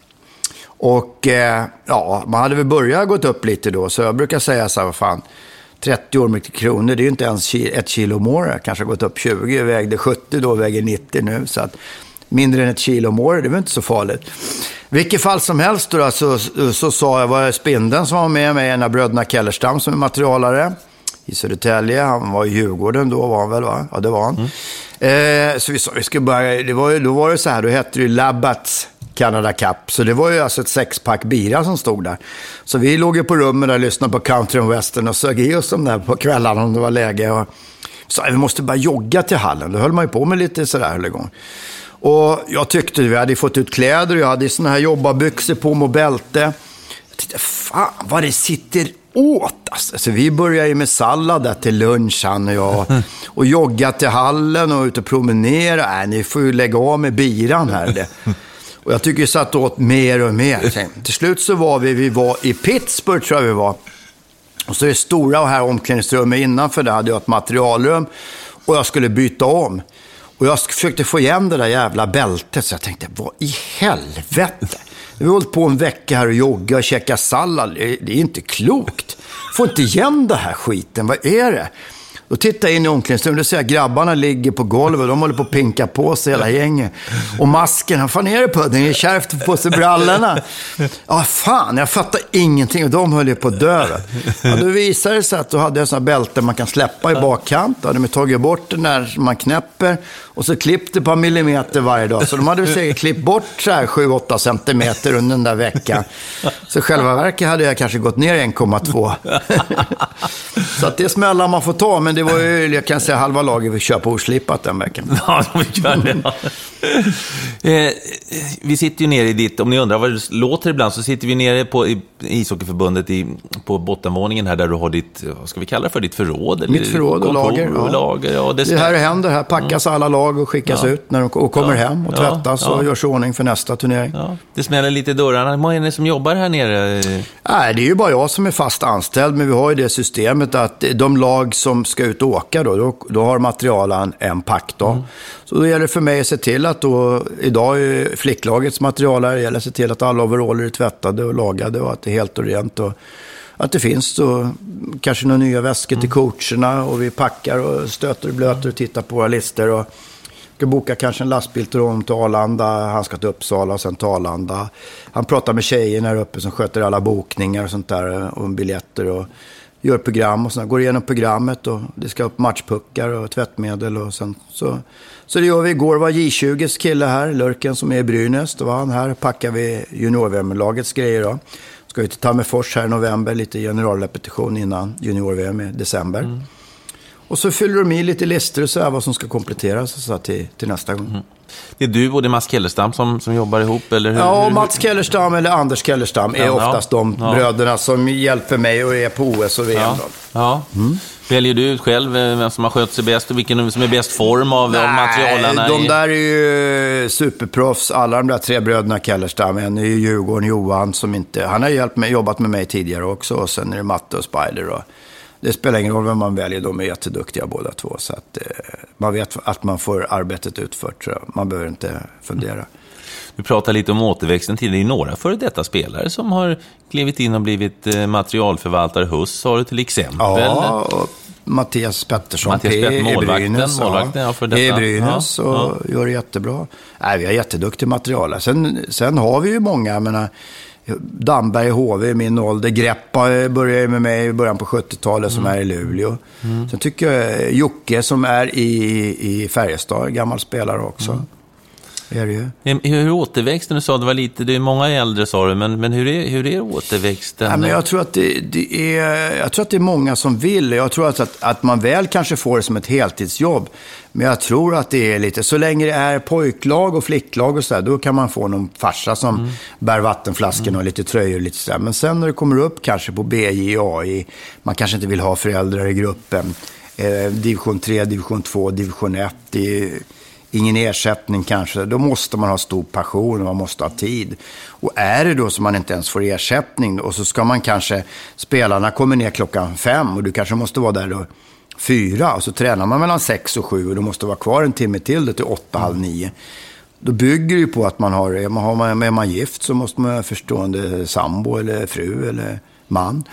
Och man hade väl börjat gått upp lite då, så jag brukar säga så här, vad fan, 30 år med kronor, det är ju inte ens 1 kilo om året. Kanske gått upp 20, vägde 70 då, väger 90 nu, så att mindre än 1 kilo om året, det var inte så farligt. Vilket fall som helst då, så sa jag, var jag Spindeln som var med mig, en av bröderna Kellerstam som är materialare i Södertälje. Han var i Djurgården då, var han väl va? Ja, det var han. Så vi sa, vi skulle börja, då var det så här, då hette det ju Labatt's Canada Cup. Så det var ju alltså ett 6-pack bira som stod där. Så vi låg ju på rummet där och lyssnade på country och western och sög i oss dem där på kvällarna om det var läge. Och så vi måste bara jogga till hallen. Då höll man ju på med lite sådär höll igång. Och jag tyckte vi hade fått ut kläder och jag hade såna här jobbarbyxor på mig och bälte. Jag tyckte, fan vad det sitter åt. Alltså, vi började ju med sallad där till lunch han och jag. Och jogga till hallen och ut och promenera. Ni får ju lägga av med biran här. Och jag tycker vi satt åt mer och mer. Till slut så var vi var i Pittsburgh tror jag vi var. Och så är det stora och här omklädningsrummet innanför, där hade jag ett materialrum. Och jag skulle byta om. Och jag försökte få igen det där jävla bältet. Så jag tänkte, vad i helvete? Vi har hållit på en vecka här och jogga och käka sallad. Det är inte klokt. Får inte igen det här skiten. Vad är det? Då tittar jag in i omklädningsrummet och ser att grabbarna ligger på golvet. De håller på att pinka på sig hela gänget. Och masken, han fan är det på. Den är kärvt på sig brallorna. Ja, fan, jag fattar ingenting. Och de höll ju på att dö. Ja, då visade det sig att då hade jag sådana bälten man kan släppa i bakkant. Då hade de tagit bort den där som man knäpper. Och så klippte ett par millimeter varje dag. Så de hade väl säkert klippt bort så här 7-8 centimeter under den där veckan. Så själva verket hade jag kanske gått ner 1,2. Så att det smällar man får ta. Men det var ju, jag kan säga, halva laget vi kör på oslipat den veckan. Ja, vi gör det. Vi sitter ju nere i ditt, om ni undrar vad det låter ibland, så sitter vi nere på ishockeyförbundet på bottenvåningen här där du har ditt, vad ska vi kalla det för, ditt förråd? Eller mitt förråd och lager. Ja, det här händer, här packas alla lag och skickas ut när de kommer hem och tvättas och görs ordning för nästa turnering. Ja. Det smäller lite i dörrarna. Hur många är det som jobbar här nere? Nej, det är ju bara jag som är fast anställd, men vi har ju det systemet att de lag som ska ut och åka då har materialen en pack då. Så då gäller det för mig att se till att då, idag är flicklagets material här, gäller att se till att alla overaller är tvättade och lagade och att det är helt och rent och att det finns då kanske några nya väskor till coacherna och vi packar och stöter och blöter och tittar på våra listor och ska boka kanske en lastbil till Arlanda, han ska till Uppsala och sen till Arlanda. Han pratar med tjejen här uppe som sköter alla bokningar och sånt där och biljetter och gör program och sådär. Går igenom programmet och det ska upp matchpuckar och tvättmedel och sen så det gör vi. Igår var J20s kille här, Lurken som är i Brynäs. Då var han här, packar vi junior-VM-lagets grejer då. Ska vi till Tammerfors här i november, lite generalrepetition innan junior-VM i december. Och så fyller de i lite listor och så här vad som ska kompletteras så till nästa gång. Det är du och det är Mats Kellerstam som jobbar ihop? Eller hur? Ja, Mats Kellerstam eller Anders Kellerstam är oftast de bröderna som hjälper mig och är på OS och VM. Ja. Väljer du ut själv vem som har skött sig bäst och vilken som är bäst form av materialen? De där är ju superproffs. Alla de där 3 bröderna Kellerstam. En är ju Djurgården, Johan, som inte... Han har jobbat med mig tidigare också. Och sen är det Matte och Spider och det spelar ingen roll vem man väljer, de är jätteduktiga båda två. Så att man vet att man får arbetet utfört, så man behöver inte fundera. Du pratar lite om återväxten till. Det är några före detta spelare som har klivit in och blivit materialförvaltare. Huss har du till exempel. Ja, och Mattias Pettersson i Brynäs. I Brynäs och gör det jättebra. Nej, vi har jätteduktiga material. Sen har vi ju många, jag menar, Damberg i HV i min ålder. Greppa började med mig i början på 70-talet som är i Luleå. Sen tycker jag Jocke som är i Färjestad, gammal spelare också. Är det ju. Hur återväxten, du sa det var lite, det är många äldre sa du, men hur är återväxten? Ja, men jag tror att det är många som vill. Jag tror att man väl kanske får det som ett heltidsjobb. Men jag tror att det är lite, så länge det är pojklag och flicklag och så där, då kan man få någon farsa som bär vattenflasken och lite tröjor och lite så där. Men sen när det kommer upp kanske på BJ, AI, man kanske inte vill ha föräldrar i gruppen. Division 3, division 2, division 1, ingen ersättning kanske, då måste man ha stor passion och man måste ha tid. Och är det då som man inte ens får ersättning och så ska man kanske, spelarna kommer ner 5:00 och du kanske måste vara där då 4 och så tränar man mellan 6 och 7 och du måste vara kvar en timme till det till 8, halv 9. Då bygger det ju på att man har, är man gift så måste man ha förstående sambo eller fru eller man.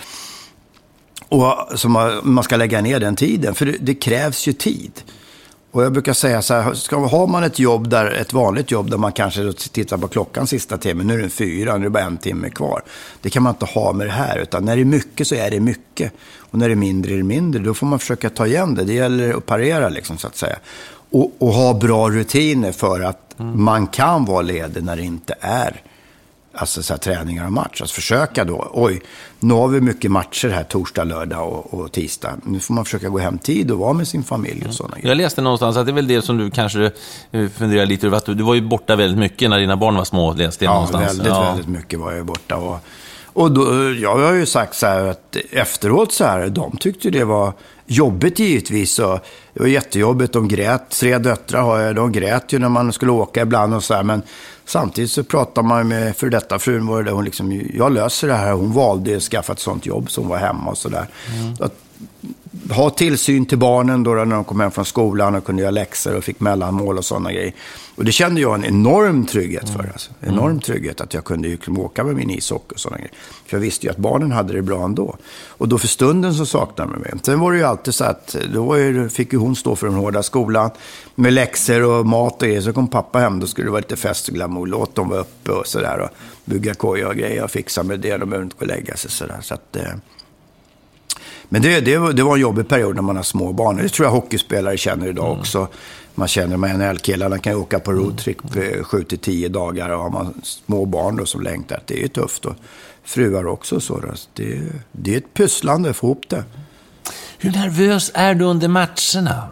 Och så man ska lägga ner den tiden, för det krävs ju tid. Och jag brukar säga så här, har man ett vanligt jobb där man kanske tittar på klockan sista timmen, nu är det 4, nu är det bara 1 timme kvar. Det kan man inte ha med det här, utan när det är mycket så är det mycket. Och när det är mindre, då får man försöka ta igen det. Det gäller att parera liksom, så att säga. Och ha bra rutiner för att man kan vara ledig när det inte är alltså så här, träningar och match. Alltså försöka då, nu har vi mycket matcher här torsdag, lördag och tisdag. Nu får man försöka gå hem tid och vara med sin familj och sådana grejer. Jag läste någonstans att det är väl det som du kanske funderar lite över, att du var ju borta väldigt mycket när dina barn var små, läste jag någonstans. Väldigt mycket var jag borta. Och då, jag har ju sagt så här att efteråt så här, de tyckte det var jobbigt givetvis, och det var jättejobbigt, de grät, 3 döttrar har jag, de grät ju när man skulle åka ibland och så här, men samtidigt så pratar man med för detta frun, var det hon liksom, jag löser det här, hon valde att skaffa ett sånt jobb som var hemma och sådär. Att ha tillsyn till barnen då när de kom hem från skolan och kunde göra läxor och fick mellanmål och sådana grejer. Och det kände jag en enorm trygghet för. Alltså. Enorm trygghet att jag kunde ju åka med min ishockey och sådana grejer. För jag visste ju att barnen hade det bra ändå. Och då för stunden så saknade man mig. Sen var det ju alltid så att då fick ju hon stå för den hårda skolan med läxor och mat och grejer. Så kom pappa hem, då skulle det vara lite fest och glamour. Låt dem vara uppe och sådär och bygga koja och grejer och fixa med det. De behöver inte gå och lägga sig sådär. Så att... Men det var en jobbig period när man har små barn. Det tror jag hockeyspelare känner idag också. Man känner med NHL-killarna kan åka på roadtrip 7-10 dagar och har man små barn då som längtar. Det är ju tufft och fruar också så. Det är ett pusslande att få ihop det. Hur nervös är du under matcherna?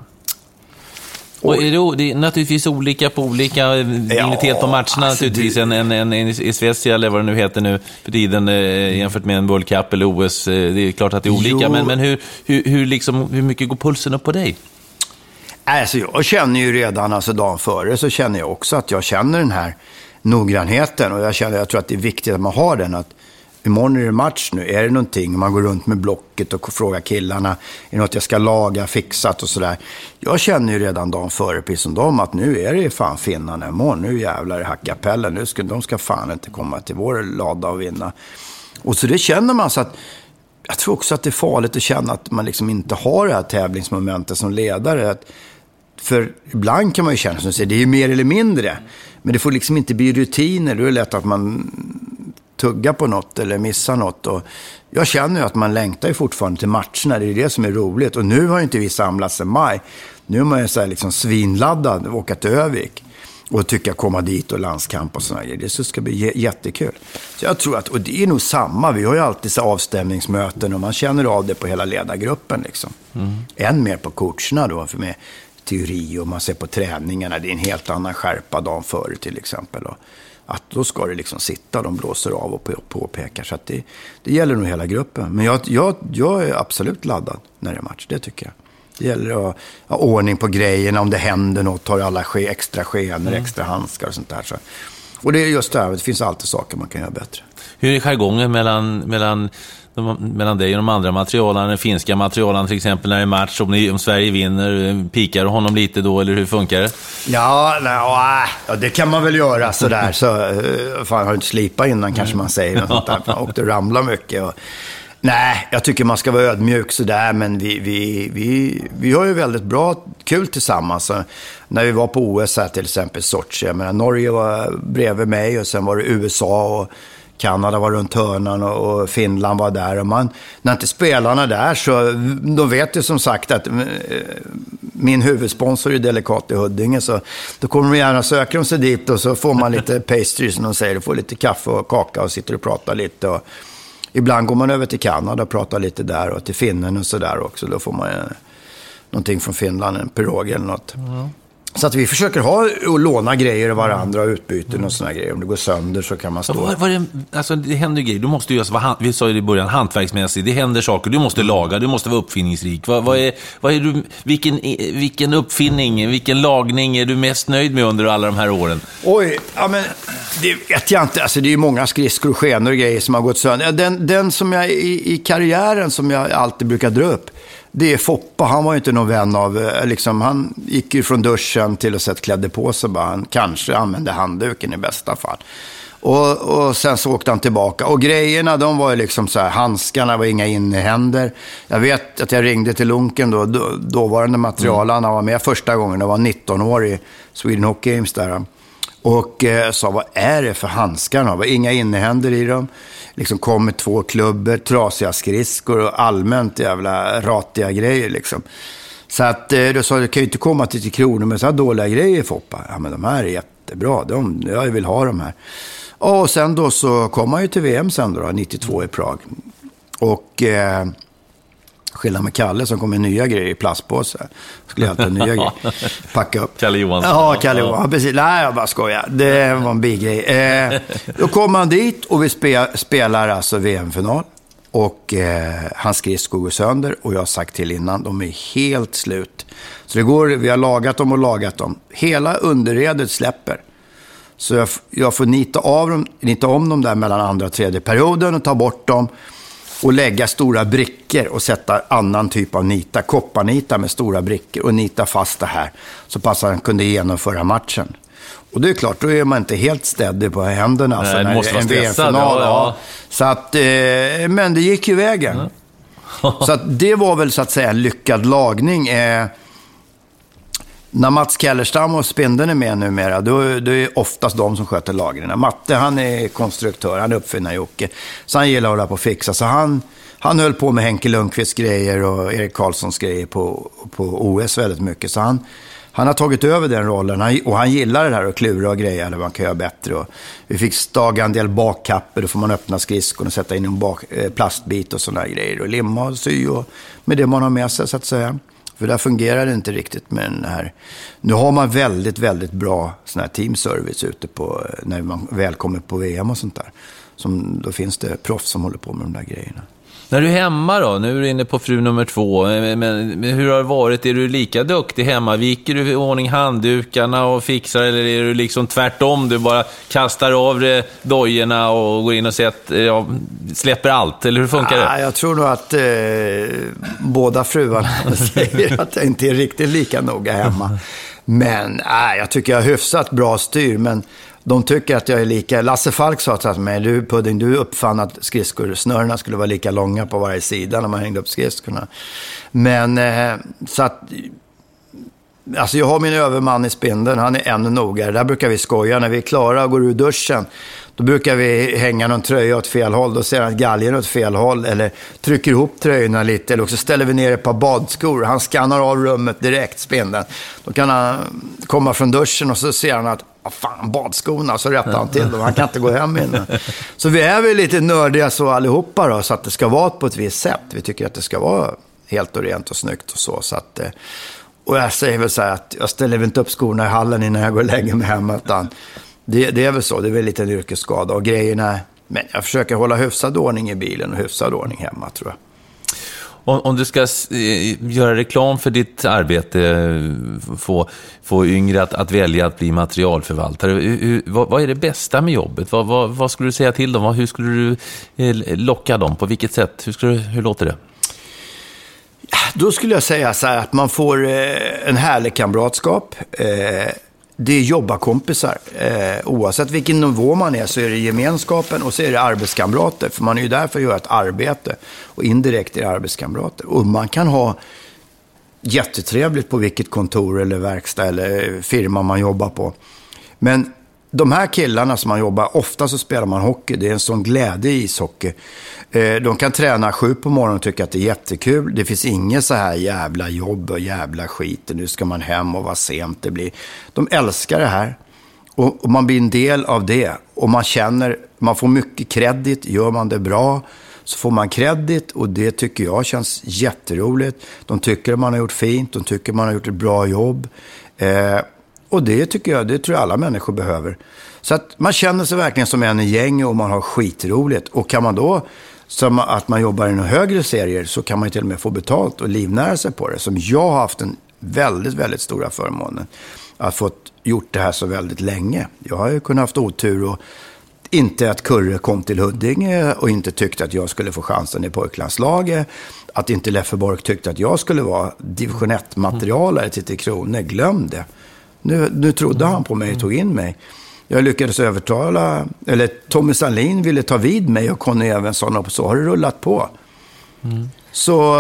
Och det är naturligtvis olika på olika dignitet på matcherna, alltså naturligtvis. En i Svezia eller vad det nu heter nu för tiden jämfört med en World Cup eller OS. Det är klart att det är olika, men hur mycket går pulsen upp på dig? Alltså jag känner ju redan, alltså dagen före så känner jag också att jag känner den här noggrannheten, och jag tror att det är viktigt att man har den, att imorgon är det match nu, är det någonting, man går runt med blocket och frågar killarna, är det något jag ska laga, fixat och sådär. Jag känner ju redan dagen före, precis som dem, att nu är det fan finnarna imorgon, nu jävlar i hackapellen, de ska fan inte komma till vår lada och vinna. Och så det känner man, så att jag tror också att det är farligt att känna att man liksom inte har det här tävlingsmomentet som ledare. För ibland kan man ju känna som att det är mer eller mindre. Men det får liksom inte bli rutiner. Då är det lätt att man tuggar på något eller missar något. Och jag känner ju att man längtar ju fortfarande till matcherna. Det är det som är roligt. Och nu har inte vi samlats i maj. Nu är man ju så här liksom svinladdad och åka till Övik. Och tycka komma dit och landskamp och sådana grejer. Det ska bli jättekul. Så jag tror att, och det är nog samma. Vi har ju alltid så avstämningsmöten och man känner av det på hela ledargruppen liksom. Än mer på coacherna då, för med teori och man ser på träningarna. Det är en helt annan skärpa dagen före till exempel. Och att då ska det liksom sitta, de blåser av och påpekar. Så att det gäller nog hela gruppen. Men jag är absolut laddad när det är match, det tycker jag. Det gäller att ha ordning på grejerna. Om det händer något, har alla extra skenor, extra handskar och sånt där. Så. Och det är just det här, det finns alltid saker man kan göra bättre. Hur är jargongen mellan mellan dig och de andra materialen, den finska materialen till exempel när det är match, om Sverige vinner, pikar du honom lite då, eller hur funkar det? Ja, det kan man väl göra sådär. Så, fan, har du inte slipat innan kanske man säger något sånt där. Och det ramlar mycket. Nej, jag tycker man ska vara ödmjuk sådär, men vi har ju väldigt bra kul tillsammans. Så, när vi var på OS här till exempel, Sochi, Norge var bredvid mig och sen var det USA och Kanada var runt hörnan och Finland var där. Och när inte spelarna där, så då vet jag som sagt att min huvudsponsor är Delikat i Huddinge, så då kommer de gärna söka sig dit och så får man lite pastries som de säger, du får lite kaffe och kaka och sitter och pratar lite. Och ibland går man över till Kanada och pratar lite där och till Finnen och sådär också. Då får man någonting från Finland, en pirog eller något. Mm. Så att vi försöker ha och låna grejer av varandra och utbyten och såna grejer. Om det går sönder så kan man stå. Alltså det händer grejer. Du måste ju vi sa ju i början hantverksmässigt. Det händer saker. Du måste laga. Du måste vara uppfinningsrik. Vad är du? Vilken uppfinning, vilken lagning är du mest nöjd med under alla de här åren? Oj, ja men det vet jag inte. Alltså det är ju många skridskor och skenor och grejer som har gått sönder. Den som jag i karriären som jag alltid brukar dra upp, det är Foppa. Han var ju inte någon vän av, liksom, han gick ju från duschen till att sätta klädde på sig. Han kanske använde handduken i bästa fall. Och sen så åkte han tillbaka. Och grejerna, de var ju liksom så här, handskarna var inga innehänder. Jag vet att jag ringde till Lunken då, dåvarande materialen. Han var med första gången, jag var 19 år i Sweden Hockey Games där. Och sa, vad är det för handskarna? Det var inga innehänder i dem. Liksom kom med 2 klubbor, trasiga skridskor och allmänt jävla ratiga grejer liksom. Så att då sa du kan ju inte komma till Kronor med så här dåliga grejer, Foppa. Ja, men de här är jättebra, jag vill ha de här. Och sen då så kom man ju till VM sen då, 92 i Prag. Och skillnad med Kalle som kom med nya grejer i plastpåse. Skulle jag alltid nya grejer. Packa upp. Kalle Johansson. Ja, Kalle Johansson. Precis. Nej, jag bara skojar. Det var en big grej. Då kom man dit och vi spelar alltså VM-final. Och hans skridskor går sönder. Och jag har sagt till innan, de är helt slut. Så det går, vi har lagat dem. Hela underredet släpper. Så jag får nita om dem där mellan andra och tredje perioden och ta bort dem. Och lägga stora brickor och sätta annan typ av nita, kopparnita med stora brickor och nita fast det här så pass han kunde genomföra matchen. Och det är klart, då är man inte helt städig på händerna. Nej, alltså, måste vara en stressad. VM-final, Så att, men det gick ju vägen. Så att det var väl så att säga en lyckad lagning. När Mats Kellerstam och Spindeln är med numera, då är det oftast de som sköter lagren. Matte, han är konstruktör, han uppfinnar Jocke. Så han gillar att hålla på och fixa. Så han höll på med Henke Lundqvists grejer och Erik Karlssons grejer på OS väldigt mycket. Så han har tagit över den rollen och han gillar det här att klura och grejer där man kan göra bättre. Och vi fick staga en del bakkapper, då får man öppna skridskon och sätta in en plastbit och sådana grejer. Och limma och sy och med det man har med sig så att säga. För där fungerar det inte riktigt med den här. Nu har man väldigt, väldigt bra sån här teamservice ute på, när man väl kommer på VM och sånt där. Då finns det proffs som håller på med de där grejerna. När du är hemma då, nu är du inne på fru nummer 2, men hur har det varit? Är du lika duktig hemma? Viker du i ordning handdukarna och fixar, eller är du liksom tvärtom? Du bara kastar av dojorna och går in och släpper allt, eller hur funkar det? Jag tror nog att båda fruarna säger att jag inte är riktigt lika noga hemma. Men jag tycker jag har hyfsat bra styr, men de tycker att jag är lika. Lasse Falk sa till mig, du uppfann att skridskorsnörerna skulle vara lika långa på varje sida när man hängde upp skridskorna. Men så att, alltså jag har min överman i Spindeln, han är ännu nogare. Där brukar vi skoja när vi är klara och går ur duschen. Då brukar vi hänga någon tröja åt fel håll. Då ser han galgen åt fel håll. Eller trycker ihop tröjorna lite. Eller också ställer vi ner ett par badskor. Han skannar av rummet direkt, Spindeln. Då kan han komma från duschen och så ser han att fan, badskorna. Så rättar han till dem. Han kan inte gå hem innan. Så vi är väl lite nördiga så allihopa då. Så att det ska vara på ett visst sätt. Vi tycker att det ska vara helt och rent och snyggt och så. Så att, och jag säger väl så här att jag ställer väl inte upp skorna i hallen innan jag går och lägger mig hemma. Utan det är väl så, det är väl lite en yrkesskada och grejerna, men jag försöker hålla hyfsad ordning i bilen och hyfsad ordning hemma, tror jag. Om du ska göra reklam för ditt arbete, få yngre att välja att bli materialförvaltare, vad är det bästa med jobbet? Vad skulle du säga till dem? Hur skulle du locka dem? På vilket sätt? Hur låter det? Då skulle jag säga så här att man får en härlig kamratskap. Det är jobbarkompisar. Oavsett vilken nivå man är så är det gemenskapen och så är det arbetskamrater. För man är ju där för att göra ett arbete och indirekt är det arbetskamrater. Och man kan ha jättetrevligt på vilket kontor eller verkstad eller firma man jobbar på. Men de här killarna som man jobbar, ofta så spelar man hockey. Det är en sån glädje i ishockey. De kan träna 7 på morgonen och tycka att det är jättekul. Det finns inget så här jävla jobb och jävla skit. Nu ska man hem och vad sent det blir. De älskar det här. Och man blir en del av det. Och man känner, man får mycket kredit. Gör man det bra så får man kredit. Och det tycker jag känns jätteroligt. De tycker att man har gjort fint. De tycker att man har gjort ett bra jobb. Och det tycker jag, det tror jag alla människor behöver. Så att man känner sig verkligen som en gäng och man har skitroligt. Och kan man då, som att man jobbar i några högre serier, så kan man till och med få betalt och livnära sig på det. Som jag har haft en väldigt, väldigt stora förmånen. Att få gjort det här så väldigt länge. Jag har ju kunnat haft otur och inte att Kurre kom till Huddinge och inte tyckte att jag skulle få chansen i pojklandslaget. Att inte Leffe Bork tyckte att jag skulle vara division 1-materialare till 3 Kronor. Glöm det. Nu trodde han på mig och tog in mig. Jag lyckades övertala, eller Tommy Salin ville ta vid mig och Conny Evensson och så har det rullat på. Så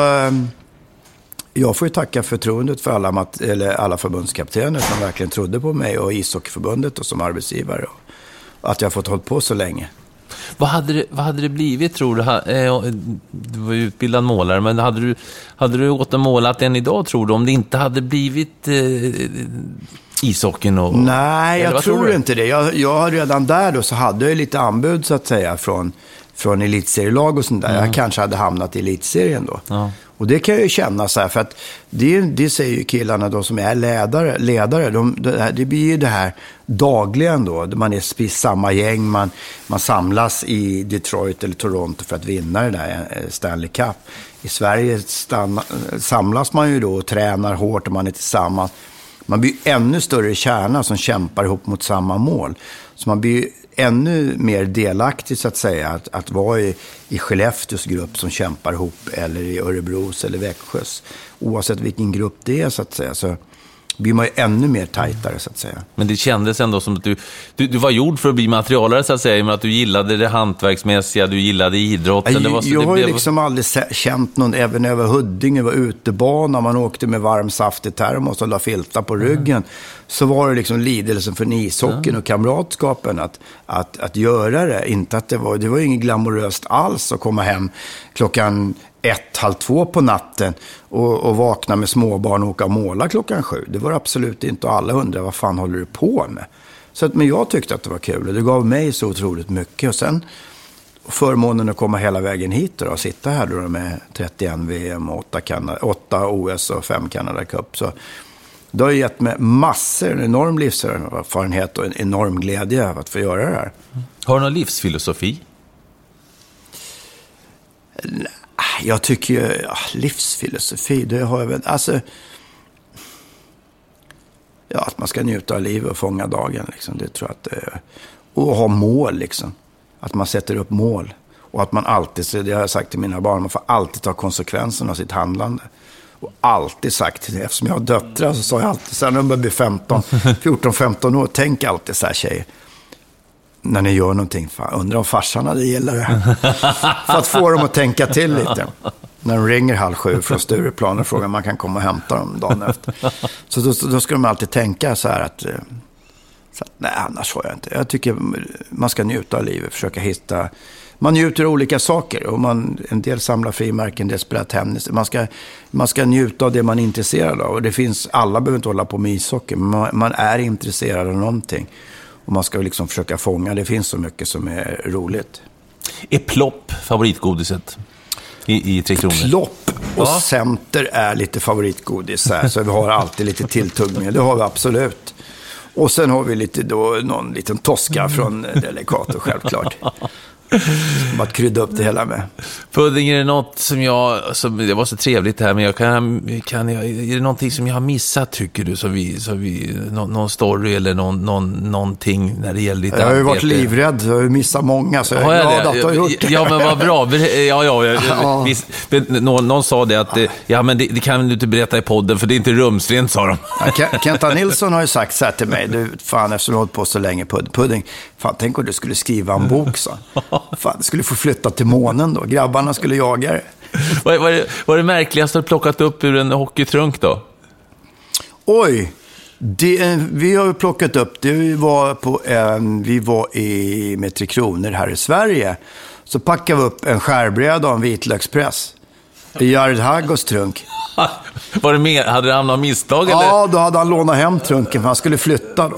jag får ju tacka förtroendet för alla förbundskaptener som verkligen trodde på mig och ishockeyförbundet och som arbetsgivare. Och att jag fått hållit på så länge. Vad hade det blivit, tror du? Du var ju utbildad målare, men hade du återmålat än idag, tror du? Om det inte hade blivit ishockeyn och... Nej, jag tror inte det. Jag redan där då så hade jag lite anbud så att säga från elitserielag och sånt där. Jag kanske hade hamnat i elitserien då. Ja. Och det kan jag ju känna så här, för att det säger ju killarna då som är ledare. Det blir ju det här dagligen då. Man är i samma gäng, man samlas i Detroit eller Toronto för att vinna det där Stanley Cup. I Sverige samlas man ju då och tränar hårt och man är tillsammans. Man blir ännu större kärna som kämpar ihop mot samma mål. Så man blir ännu mer delaktig så att säga att vara i Skellefteås grupp som kämpar ihop eller i Örebros eller Växjös. Oavsett vilken grupp det är så att säga så blir man ju ännu mer tajtare så att säga. Men det kändes ändå som att du var gjord för att bli materialare så att säga, men att du gillade det hantverksmässiga, du gillade idrotten. Jag har ju liksom aldrig känt någon, även över Huddinge var utebana, man åkte med varm saft i termos och la filtar på ryggen. Så var det liksom lidelsen för ishockeyn och kamratskapen att göra det. Inte att det var inget glamoröst alls att komma hem klockan 1:30 på natten och vakna med småbarn och åka och måla klockan 7. Det var absolut inte, och alla undrar vad fan håller du på med? Så att, men jag tyckte att det var kul och det gav mig så otroligt mycket. Och sen förmånen att komma hela vägen hit och sitta här då med 31 VM, 8 OS och 5 Canada Cup. Så det har gett mig massor, en enorm livserfarenhet och en enorm glädje av att få göra det här. Har du någon livsfilosofi? Jag tycker livsfilosofi, det har jag väl, alltså att man ska njuta av livet och fånga dagen liksom, det tror jag att det är. Och ha mål liksom, att man sätter upp mål och att man alltid, det har jag sagt till mina barn, man får alltid ta konsekvenserna av sitt handlande. Och alltid sagt, eftersom jag har döttrar så sa jag alltid sen när de blir 14-15 år, tänk alltid så här tjejer. När ni gör någonting, undrar om farsarna det gäller det. För att få dem att tänka till lite. När de ringer 6:30 från Stureplan och frågar om man kan komma och hämta dem dagen efter. Så då ska de alltid tänka så här att nej, annars får jag inte. Jag tycker man ska njuta av livet, försöka hitta. Man njuter av olika saker och en del samlar frimärken, en del spelar tennis. Man ska njuta av det man är intresserad av. Och det finns, alla behöver inte hålla på med ishockey, men man är intresserad av någonting. Och man ska liksom försöka fånga. Det finns så mycket som är roligt. Är plopp favoritgodiset i 3 Kronor? Plopp och center är lite favoritgodis här. Så vi har alltid lite tilltuggning. Det har vi absolut. Och sen har vi lite någon liten toska från Delicato självklart. Bara att krydda upp det hela med. Pudding, är det något som det var så trevligt här, men är det någonting som jag har missat, tycker du, så vi någon story eller någonting när det gäller ditt arbete? Jag har ju varit livrädd, jag har ju missat många, så jag är glad att du har gjort det. Ja, men vad bra. Någon sa det att men det kan du inte berätta i podden, för det är inte rumsrent, sa de. Kenta Nilsson har ju sagt så här till mig: du, fan, eftersom du har hållit på så länge Pudding, fan, tänk om du skulle skriva en bok, så. Fan, du skulle få flytta till månen då. Grabbarna skulle jaga det. Vad är det märkligaste du har plockat upp ur en hockeytrunk då? Oj, vi har ju plockat upp det. Vi var med 3 Kronor här i Sverige. Så packade vi upp en skärbräda och en vitlökspress i Jared Haggos trunk. Var det med? Hade han någon misstag? Eller? Ja, då hade han lånat hem trunken, för han skulle flytta då.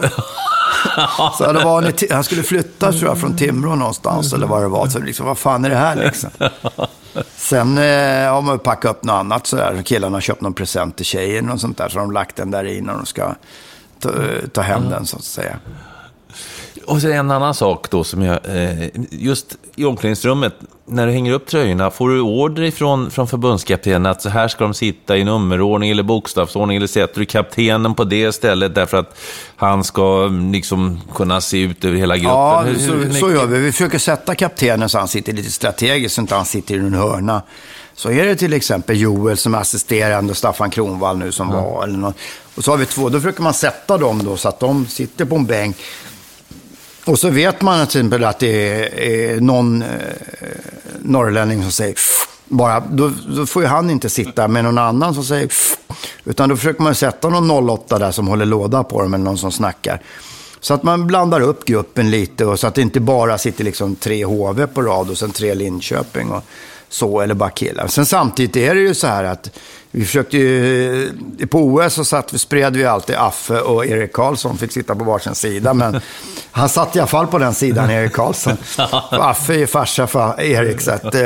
Så det var han skulle flytta, tror jag, från Timrå någonstans eller vad det var. Så liksom, vad fan är det här liksom? Sen har man packat upp något annat så där. Killarna har köpt någon present till tjejen och sånt där, så de har lagt den där i när de ska ta hem den, så att säga. Och så en annan sak då som jag, just i omklädningsrummet, när du hänger upp tröjorna, får du order från förbundskaptenen att så här ska de sitta i nummerordning eller bokstavsordning, eller sätter du kaptenen på det stället därför att han ska liksom kunna se ut över hela gruppen? Ja, så gör vi. Vi försöker sätta kaptenen så han sitter lite strategiskt, så inte han sitter i en hörna. Så är det till exempel Joel som är assisterande och Staffan Kronvall nu som var, eller något. Och så har vi 2, då försöker man sätta dem då så att de sitter på en bänk. Och så vet man till exempel att det är någon norrlänning som säger bara, då får ju han inte sitta med någon annan som säger utan då försöker man sätta någon 08 där som håller låda på dem, eller någon som snackar. Så att man blandar upp gruppen lite, och så att det inte bara sitter liksom 3 HV på rad och sen 3 Linköping och så, eller bara killar. Sen samtidigt är det ju så här att vi försökte ju, på OS så spred vi alltid Affe och Erik Karlsson fick sitta på varsin sida, men han satt i alla fall på den sidan, Erik Karlsson. Affe är farsa för Erik, så att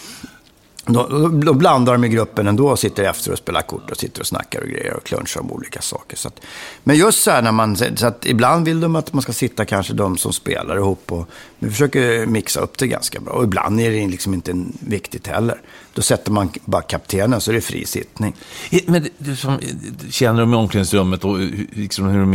då blandar de i gruppen ändå och sitter efter och spelar kort och sitter och snackar och grejer och klunchar om olika saker. Så att, men just så här när så att ibland vill de att man ska sitta kanske de som spelar ihop, och vi försöker mixa upp det ganska bra. Och ibland är det liksom inte viktigt heller. Då sätter man bara kaptenen, så är det fri sittning. Men du som känner dem i omklädningsrummet och liksom hur de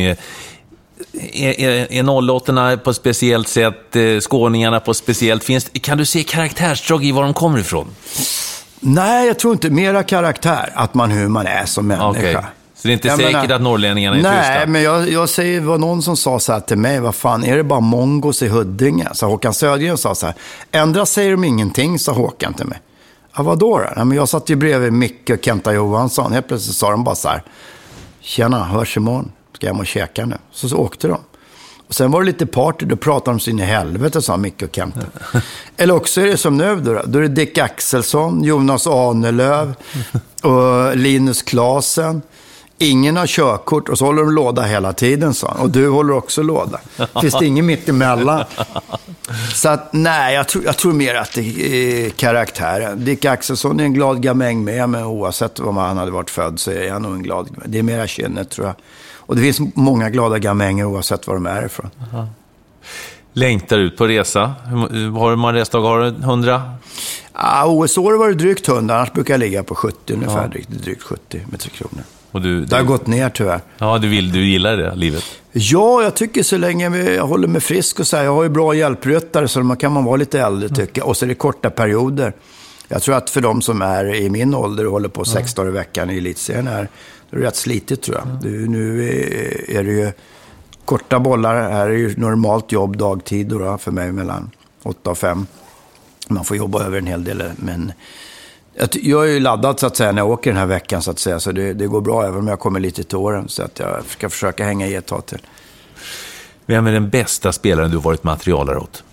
är 08-orna på ett speciellt sätt, skåningarna på ett speciellt, kan du se karaktärsdrag i var de kommer ifrån? Nej, jag tror inte. Mera karaktär, att hur man är som människa. Okay. Så det är inte säkert att norrlänningarna är tysta? Nej, men jag säger, vad någon som sa så här till mig: vad fan, är det bara mongos i Huddinge? Så Håkan Södergren sa så här: ändra säger de ingenting, sa Håkan till mig. Ja, vadå då? Ja, men jag satt ju bredvid Micke och Kenta Johansson. Helt plötsligt sa de bara så här: tjena, hörs imorgon. Ska jag må käka nu? Så åkte de. Och sen var det lite party, då pratade de sig in i helvete, sa Micke och Kenta. Eller också är det som nu då är det Dick Axelsson, Jonas Ahnelöv och Linus Klasen. Ingen har körkort, och så håller de låda hela tiden, sa han. Och du håller också låda. Finns det ingen mitt emellan? Så att, nej, jag tror mer att det är karaktären. Dick Axelsson är en glad gamäng med, men oavsett vad han hade varit född så är han nog en glad gamäng. Det är mera kynnet, tror jag. Och det finns många glada gamänger oavsett var de är ifrån. Aha. Längtar ut på resa? Har man restdag? Har du 100? OS-år var det drygt 100, annars brukar jag ligga på 70 ungefär, drygt 70 med 3 Kronor. Och det har gått ner tyvärr. Ja, du gillar det, livet? Ja, jag tycker så länge jag håller mig frisk och så här, jag har ju bra hjälpryttare, så man kan vara lite äldre tycker. Och så är det korta perioder. Jag tror att för de som är i min ålder och håller på 6 dagar i veckan i elitserien här, det är rätt slitigt, tror jag. Nu är det ju korta bollar. Här är ju normalt jobb dagtid då, för mig mellan 8 och 5. Man får jobba över en hel del, men jag är ju laddad så att säga när jag åker den här veckan, så att säga. Så det går bra även om jag kommer lite till åren, så att jag ska försöka hänga i ett tag till. Vem är den bästa spelaren du varit materialare åt?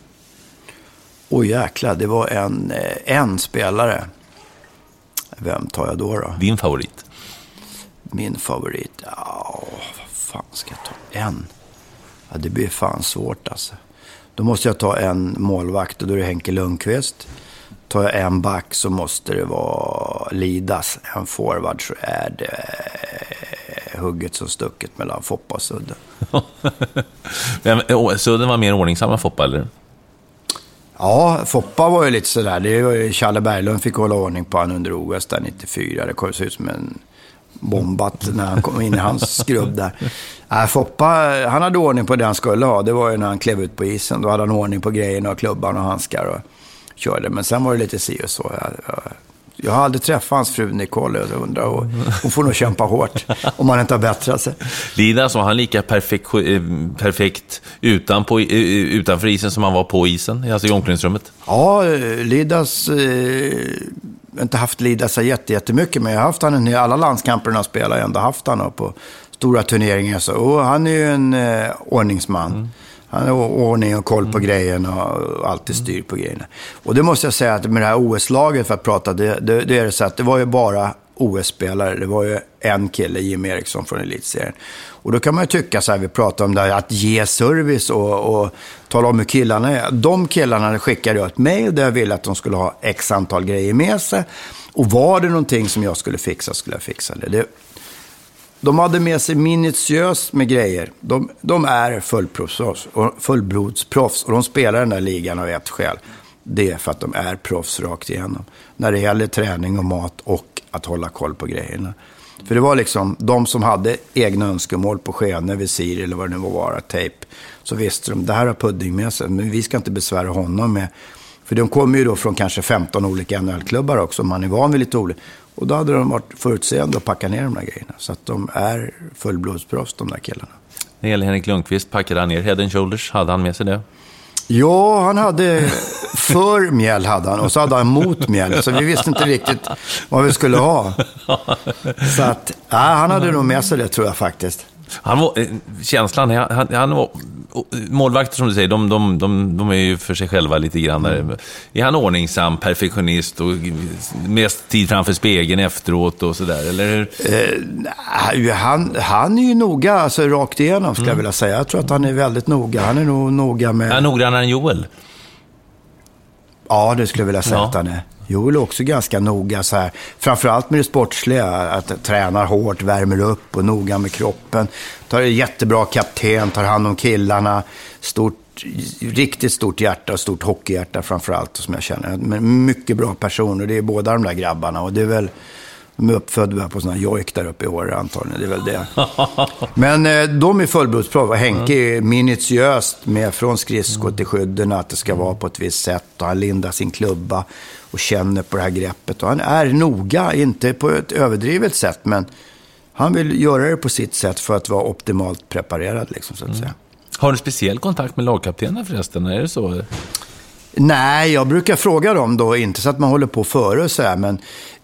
Jäklar, det var en spelare. Vem tar jag då? Din favorit? Min favorit? Ja, vad fan ska jag ta? En? Ja, det blir fan svårt alltså. Då måste jag ta en målvakt, och då är det Henke Lundqvist. Tar jag en back så måste det vara Lidas. En forward så är det hugget som stucket mellan Foppa och Sudden. Sudden var mer ordningsam än Foppa, eller? Ja, Foppa var ju lite sådär. Det var ju Challe Berglund fick hålla ordning på han under OS där 94. Det kom ut som en bombat när han kom in i hans skrubb där. Foppa, han hade ordning på det han skulle ha. Det var ju när han klev ut på isen. Då hade han ordning på grejerna och klubban och handskar och körde. Men sen var det lite si och så. Jag har aldrig träffat hans fru Nicole och undrar. Och hon får nog kämpa hårt om han inte har bättrat sig. Lidas var han lika perfekt utanför isen som han var på isen, alltså i omklädningsrummet? Ja, Lidas... Jag har inte haft Lidas jättemycket, men jag har haft han i alla landskamperna spelar. Jag har ändå haft han på stora turneringar. Så. Och han är ju en ordningsman. Han har ordning och koll på grejerna och alltid styr på grejerna. Och det måste jag säga att med det här OS-laget, för att prata, det är det så att det var ju bara OS-spelare. Det var ju en kille, Jim Eriksson från elitserien. Och då kan man ju tycka så här, vi pratar om det här, att ge service och tala om hur killarna är. De killarna skickade jag ett mejl där jag ville att de skulle ha x antal grejer med sig. Och var det någonting som jag skulle fixa, skulle jag fixa det. De hade med sig minutiöst med grejer. De är fullblodsproffs och de spelar den där ligan av ett skäl. Det är för att de är proffs rakt igenom. När det gäller träning och mat och att hålla koll på grejerna. För det var liksom de som hade egna önskemål på skenor, visir eller vad det nu var, tejp. Så visste de, det här har Pudding med sig, men vi ska inte besvära honom med. För de kommer ju då från kanske 15 olika NHL-klubbar också, man är van vid lite olika. Och då hade de varit förutseende och packa ner de där grejerna. Så att de är fullblodsproffs, de där killarna. När det gäller Henrik Lundqvist, packade han ner Head and Shoulders, hade han med sig det? Ja, han hade för mjäll hade han och så hade han mot mjäll. Så vi visste inte riktigt vad vi skulle ha. Så att, han hade nog med sig det, tror jag faktiskt. Han var, känslan, han var, målvakter som du säger, de är ju för sig själva lite grann. Är han ordningsam, perfektionist och mest tid framför spegeln efteråt och sådär, eller hur? Han är ju noga, alltså rakt igenom skulle jag vilja säga. Jag tror att han är väldigt noga. Han är nog noga med... Är noggrannare än Joel? Ja, det skulle jag vilja säga att han är. Joel är också ganska noga så här. Framförallt med det sportsliga, att tränar hårt, värmer upp och noga med kroppen. Tar en jättebra kapten, tar hand om killarna. Riktigt stort hjärta och stort hockeyhjärta framförallt som jag känner. Men mycket bra personer, det är båda de där grabbarna. Och det är väl, de är uppfödda på såna jojk där uppe i år antagligen, det är väl det. Men de är fullblodsprov och Henke är minutiöst med från skridskor till skydden att det ska vara på ett visst sätt. Och han lindar sin klubba och känner på det här greppet. Och han är noga, inte på ett överdrivet sätt, men han vill göra det på sitt sätt för att vara optimalt preparerad, liksom, så att säga. Har du speciell kontakt med lagkaptenen förresten? Är det så? Nej, jag brukar fråga dem då, inte så att man håller på före och så här, men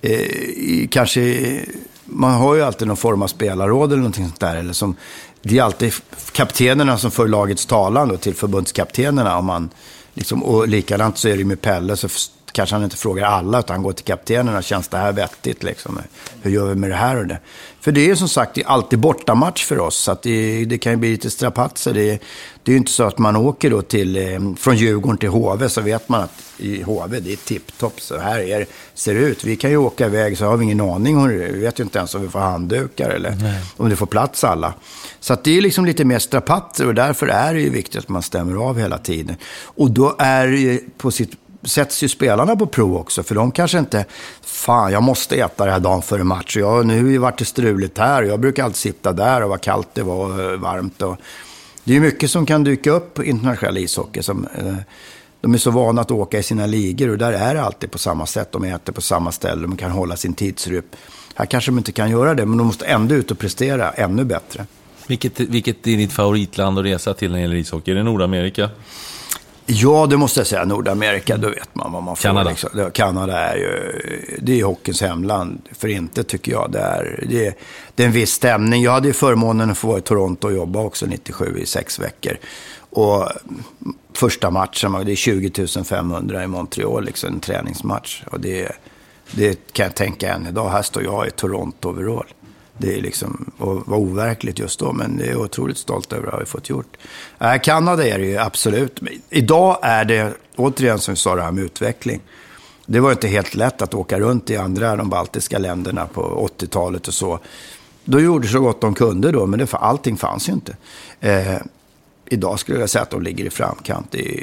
kanske, man har ju alltid någon form av spelarråd eller någonting sånt där, eller som, det är alltid kaptenerna som för lagets talan då, till förbundskaptenerna, om man liksom, och likadant så är det med Pelle, så kanske han inte frågar alla utan han går till kaptenerna, känns det här vettigt liksom, hur gör vi med det här och det? För det är ju som sagt, det är alltid bortamatch för oss, så att det kan ju bli lite strapatser. Det är ju inte så att man åker då från Djurgården till HV, så vet man att i HV det är tipptopp, så här ser det ut. Vi kan ju åka iväg, så har vi ingen aning, vi vet ju inte ens om vi får handdukar eller om det får plats alla. Så att det är liksom lite mer strapatser, och därför är det ju viktigt att man stämmer av hela tiden. Och då är det ju sätts ju spelarna på prov också, för de kanske inte, fan jag måste äta det här dagen före match, nu har ju varit det struligt här, jag brukar alltid sitta där och vad kallt det var, varmt, och det är ju mycket som kan dyka upp på internationell ishockey, som de är så vana att åka i sina ligor, och där är det alltid på samma sätt, de äter på samma ställe, de kan hålla sin tidsrytm. Här kanske de inte kan göra det, men de måste ändå ut och prestera ännu bättre. Vilket är ditt favoritland att resa till när det gäller ishockey? Är det Nordamerika? Ja, det måste jag säga. Nordamerika, då vet man vad man får. Kanada. Liksom. Kanada är ju, det är hockeyns hemland. För inte tycker jag. Det är en viss stämning. Jag hade ju förmånen att få vara i Toronto och jobba också 97 i 6 veckor. Och första matchen, det är 20 500 i Montreal, liksom en träningsmatch. Och det kan jag tänka än idag. Här står jag i Toronto overall. Det är liksom, och var overkligt just då, men det är otroligt stolt över vad vi fått gjort. Kanada är det ju absolut. Idag är det, återigen som vi sa, det här med utveckling. Det var inte helt lätt att åka runt i de baltiska länderna på 80-talet och så. Då gjorde så gott de kunde då, men allting fanns ju inte. Idag skulle jag säga att de ligger i framkant i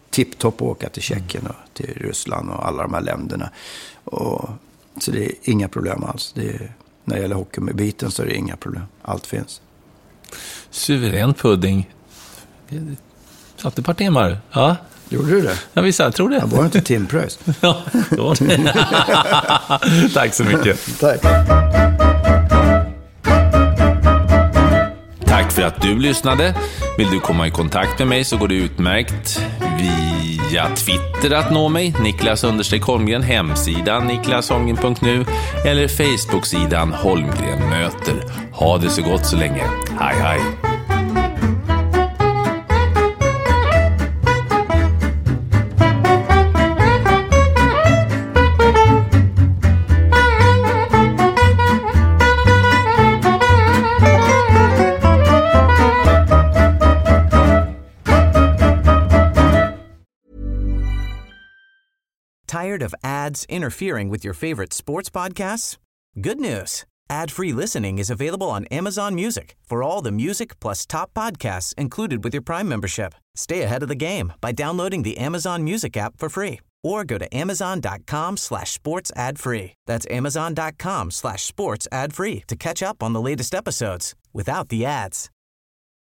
tipptopp att åka till Tjeckien och till Ryssland och alla de här länderna. Så det är inga problem alls. När det gäller hockey med biten så är det inga problem. Allt finns. Suverän pudding. Satt ett par timmar. Ja. Gjorde du det? Ja, visst, jag tror det. Jag var inte timpröjs. Ja, då. Tack så mycket. Tack. Tack för att du lyssnade. Vill du komma i kontakt med mig så går det utmärkt via Twitter att nå mig, Niklas_Holmgren, hemsidan niklasholmgren.nu eller Facebook-sidan Holmgren möter. Ha det så gott så länge. Hej hej! Tired of ads interfering with your favorite sports podcasts? Good news. Ad-free listening is available on Amazon Music for all the music plus top podcasts included with your Prime membership. Stay ahead of the game by downloading the Amazon Music app for free or go to amazon.com/sports ad free. That's amazon.com/sports ad free to catch up on the latest episodes without the ads.